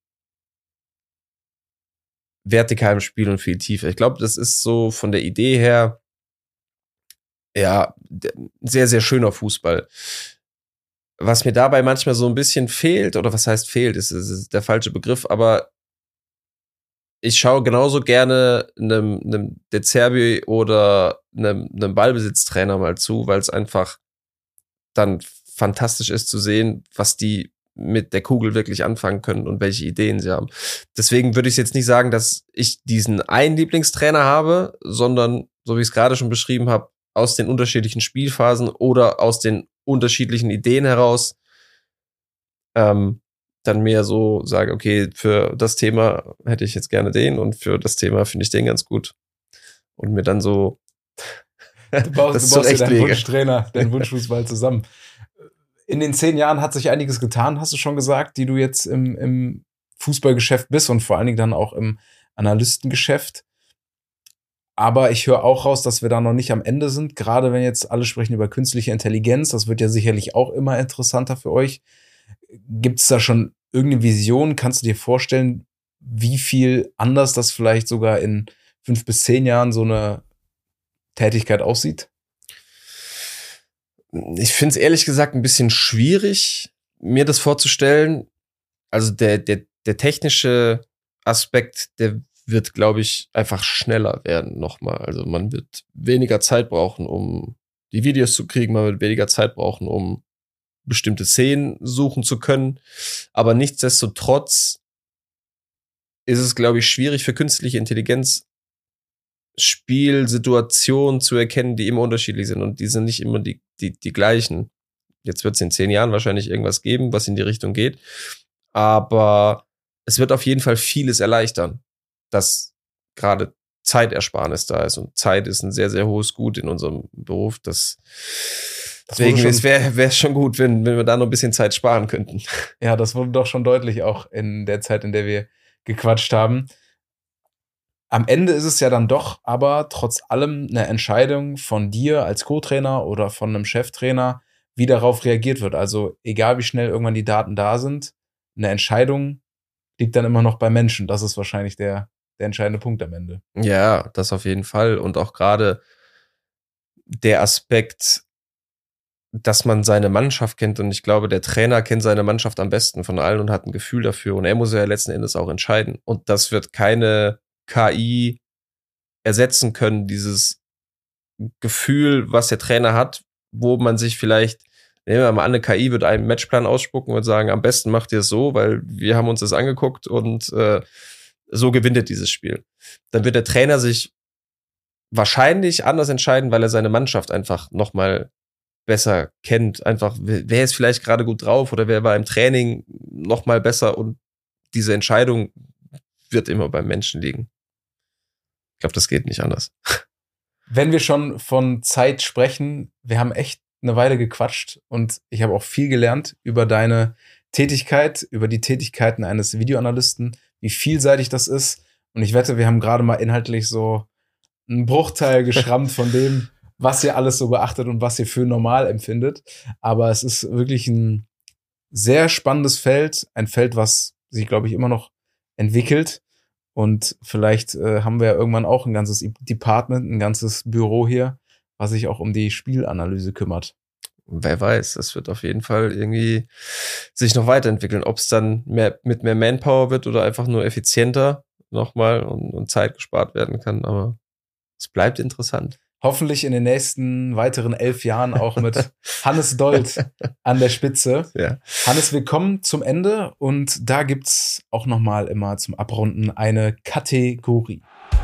vertikalem Spiel und viel Tiefe. Ich glaube, das ist so von der Idee her ja sehr, sehr schöner Fußball. Was mir dabei manchmal so ein bisschen fehlt, oder was heißt fehlt, ist, ist der falsche Begriff, aber ich schaue genauso gerne einem, einem De Zerbi oder einem, einem Ballbesitztrainer mal zu, weil es einfach dann fantastisch ist zu sehen, was die mit der Kugel wirklich anfangen können und welche Ideen sie haben. Deswegen würde ich jetzt nicht sagen, dass ich diesen einen Lieblingstrainer habe, sondern, so wie ich es gerade schon beschrieben habe, aus den unterschiedlichen Spielphasen oder aus den unterschiedlichen Ideen heraus ähm, dann mehr so sage, okay, für das Thema hätte ich jetzt gerne den und für das Thema finde ich den ganz gut. Und mir dann so Du baust, das du baust dir deinen Wunschtrainer, deinen Wunschfußball zusammen. In den zehn Jahren hat sich einiges getan, hast du schon gesagt, die du jetzt im, im Fußballgeschäft bist und vor allen Dingen dann auch im Analystengeschäft. Aber ich höre auch raus, dass wir da noch nicht am Ende sind. Gerade wenn jetzt alle sprechen über künstliche Intelligenz, das wird ja sicherlich auch immer interessanter für euch. Gibt es da schon irgendeine Vision? Kannst du dir vorstellen, wie viel anders das vielleicht sogar in fünf bis zehn Jahren so eine Tätigkeit aussieht? Ich finde es ehrlich gesagt ein bisschen schwierig, mir das vorzustellen. Also der, der, der technische Aspekt, der wird, glaube ich, einfach schneller werden nochmal. Also man wird weniger Zeit brauchen, um die Videos zu kriegen. Man wird weniger Zeit brauchen, um bestimmte Szenen suchen zu können. Aber nichtsdestotrotz ist es, glaube ich, schwierig für künstliche Intelligenz, Spielsituationen zu erkennen, die immer unterschiedlich sind. Und die sind nicht immer die, die, die gleichen. Jetzt wird es in zehn Jahren wahrscheinlich irgendwas geben, was in die Richtung geht. Aber es wird auf jeden Fall vieles erleichtern, dass gerade Zeitersparnis da ist. Und Zeit ist ein sehr, sehr hohes Gut in unserem Beruf. Das Deswegen wäre es schon gut, wenn, wenn wir da noch ein bisschen Zeit sparen könnten. Ja, das wurde doch schon deutlich auch in der Zeit, in der wir gequatscht haben. Am Ende ist es ja dann doch aber trotz allem eine Entscheidung von dir als Co-Trainer oder von einem Cheftrainer, wie darauf reagiert wird. Also egal, wie schnell irgendwann die Daten da sind, eine Entscheidung liegt dann immer noch bei Menschen. Das ist wahrscheinlich der, der entscheidende Punkt am Ende. Ja, das auf jeden Fall. Und auch gerade der Aspekt, dass man seine Mannschaft kennt. Und ich glaube, der Trainer kennt seine Mannschaft am besten von allen und hat ein Gefühl dafür. Und er muss ja letzten Endes auch entscheiden. Und das wird keine K I ersetzen können, dieses Gefühl, was der Trainer hat, wo man sich vielleicht, nehmen wir mal an, eine K I wird einen Matchplan ausspucken und sagen, am besten macht ihr es so, weil wir haben uns das angeguckt und äh, so gewinnt ihr dieses Spiel. Dann wird der Trainer sich wahrscheinlich anders entscheiden, weil er seine Mannschaft einfach nochmal besser kennt. Einfach, wer ist vielleicht gerade gut drauf oder wer war im Training nochmal besser und diese Entscheidung wird immer beim Menschen liegen. Ich glaube, das geht nicht anders. Wenn wir schon von Zeit sprechen, wir haben echt eine Weile gequatscht und ich habe auch viel gelernt über deine Tätigkeit, über die Tätigkeiten eines Videoanalysten, wie vielseitig das ist. Und ich wette, wir haben gerade mal inhaltlich so einen Bruchteil geschrammt von dem, was ihr alles so beachtet und was ihr für normal empfindet. Aber es ist wirklich ein sehr spannendes Feld, ein Feld, was sich, glaube ich, immer noch entwickelt. Und vielleicht äh, haben wir ja irgendwann auch ein ganzes Department, ein ganzes Büro hier, was sich auch um die Spielanalyse kümmert. Wer weiß, das wird auf jeden Fall irgendwie sich noch weiterentwickeln. Ob es dann mehr mit mehr Manpower wird oder einfach nur effizienter nochmal und, und Zeit gespart werden kann. Aber es bleibt interessant. Hoffentlich in den nächsten weiteren elf Jahren auch mit Hannes Dold an der Spitze. Ja. Hannes, wir kommen zum Ende und da gibt's auch nochmal immer zum Abrunden eine Kategorie.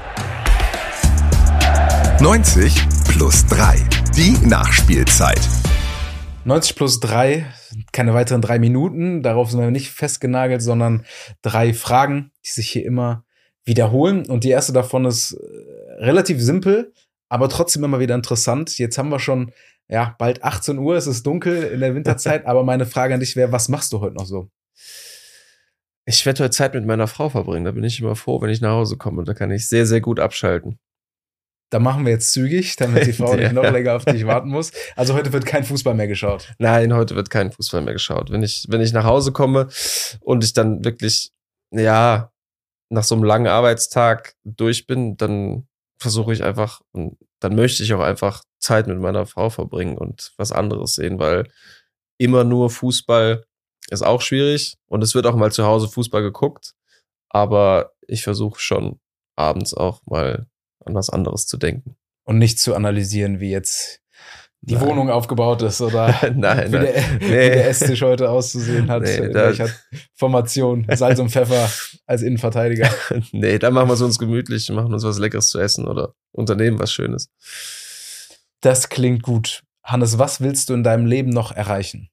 neunzig plus drei, die Nachspielzeit. neunzig plus drei, keine weiteren drei Minuten, darauf sind wir nicht festgenagelt, sondern drei Fragen, die sich hier immer wiederholen. Und die erste davon ist relativ simpel, aber trotzdem immer wieder interessant. Jetzt haben wir schon, ja, bald achtzehn Uhr, es ist dunkel in der Winterzeit, aber meine Frage an dich wäre, was machst du heute noch so? Ich werde heute Zeit mit meiner Frau verbringen, da bin ich immer froh, wenn ich nach Hause komme und da kann ich sehr, sehr gut abschalten. Da machen wir jetzt zügig, damit die Frau nicht noch länger auf dich warten muss. Also heute wird kein Fußball mehr geschaut. Nein, heute wird kein Fußball mehr geschaut. Wenn ich, wenn ich nach Hause komme und ich dann wirklich, ja, nach so einem langen Arbeitstag durch bin, dann versuche ich einfach, und dann möchte ich auch einfach Zeit mit meiner Frau verbringen und was anderes sehen, weil immer nur Fußball ist auch schwierig und es wird auch mal zu Hause Fußball geguckt, aber ich versuche schon abends auch mal an was anderes zu denken. Und nicht zu analysieren, wie jetzt die Nein. Wohnung aufgebaut ist oder nein, wie, nein. der, Nee. wie der Esstisch heute auszusehen hat, Nee, in da- welcher Formation, Salz und Pfeffer als Innenverteidiger. Nee, dann machen wir es uns gemütlich und machen uns was Leckeres zu essen oder unternehmen was Schönes. Das klingt gut. Hannes, was willst du in deinem Leben noch erreichen?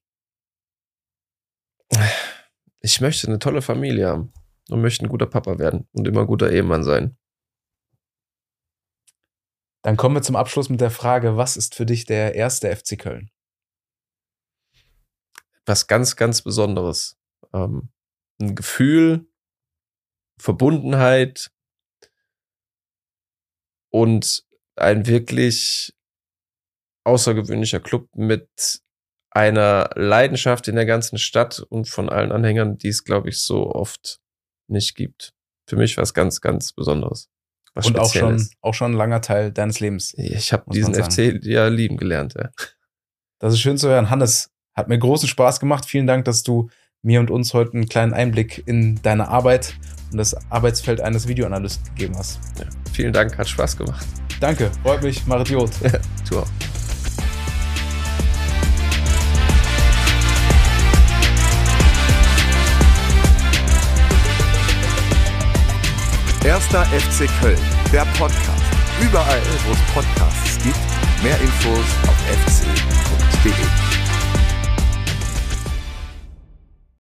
Ich möchte eine tolle Familie haben und möchte ein guter Papa werden und immer ein guter Ehemann sein. Dann kommen wir zum Abschluss mit der Frage, was ist für dich der erste F C Köln? Was ganz, ganz Besonderes. Ähm, ein Gefühl, Verbundenheit und ein wirklich außergewöhnlicher Club mit einer Leidenschaft in der ganzen Stadt und von allen Anhängern, die es, glaube ich, so oft nicht gibt. Für mich war es ganz, ganz Besonderes. Was Und auch schon, Spezielles. auch schon ein langer Teil deines Lebens. Ich habe muss diesen man F C ja lieben gelernt. Ja. Das ist schön zu hören. Hannes, hat mir großen Spaß gemacht. Vielen Dank, dass du mir und uns heute einen kleinen Einblick in deine Arbeit und das Arbeitsfeld eines Videoanalysten gegeben hast. Ja. Vielen Dank, hat Spaß gemacht. Danke, freut mich. Macht Jod. Du auch. Erster F C Köln, der Podcast. Überall, wo es Podcasts gibt. Mehr Infos auf f c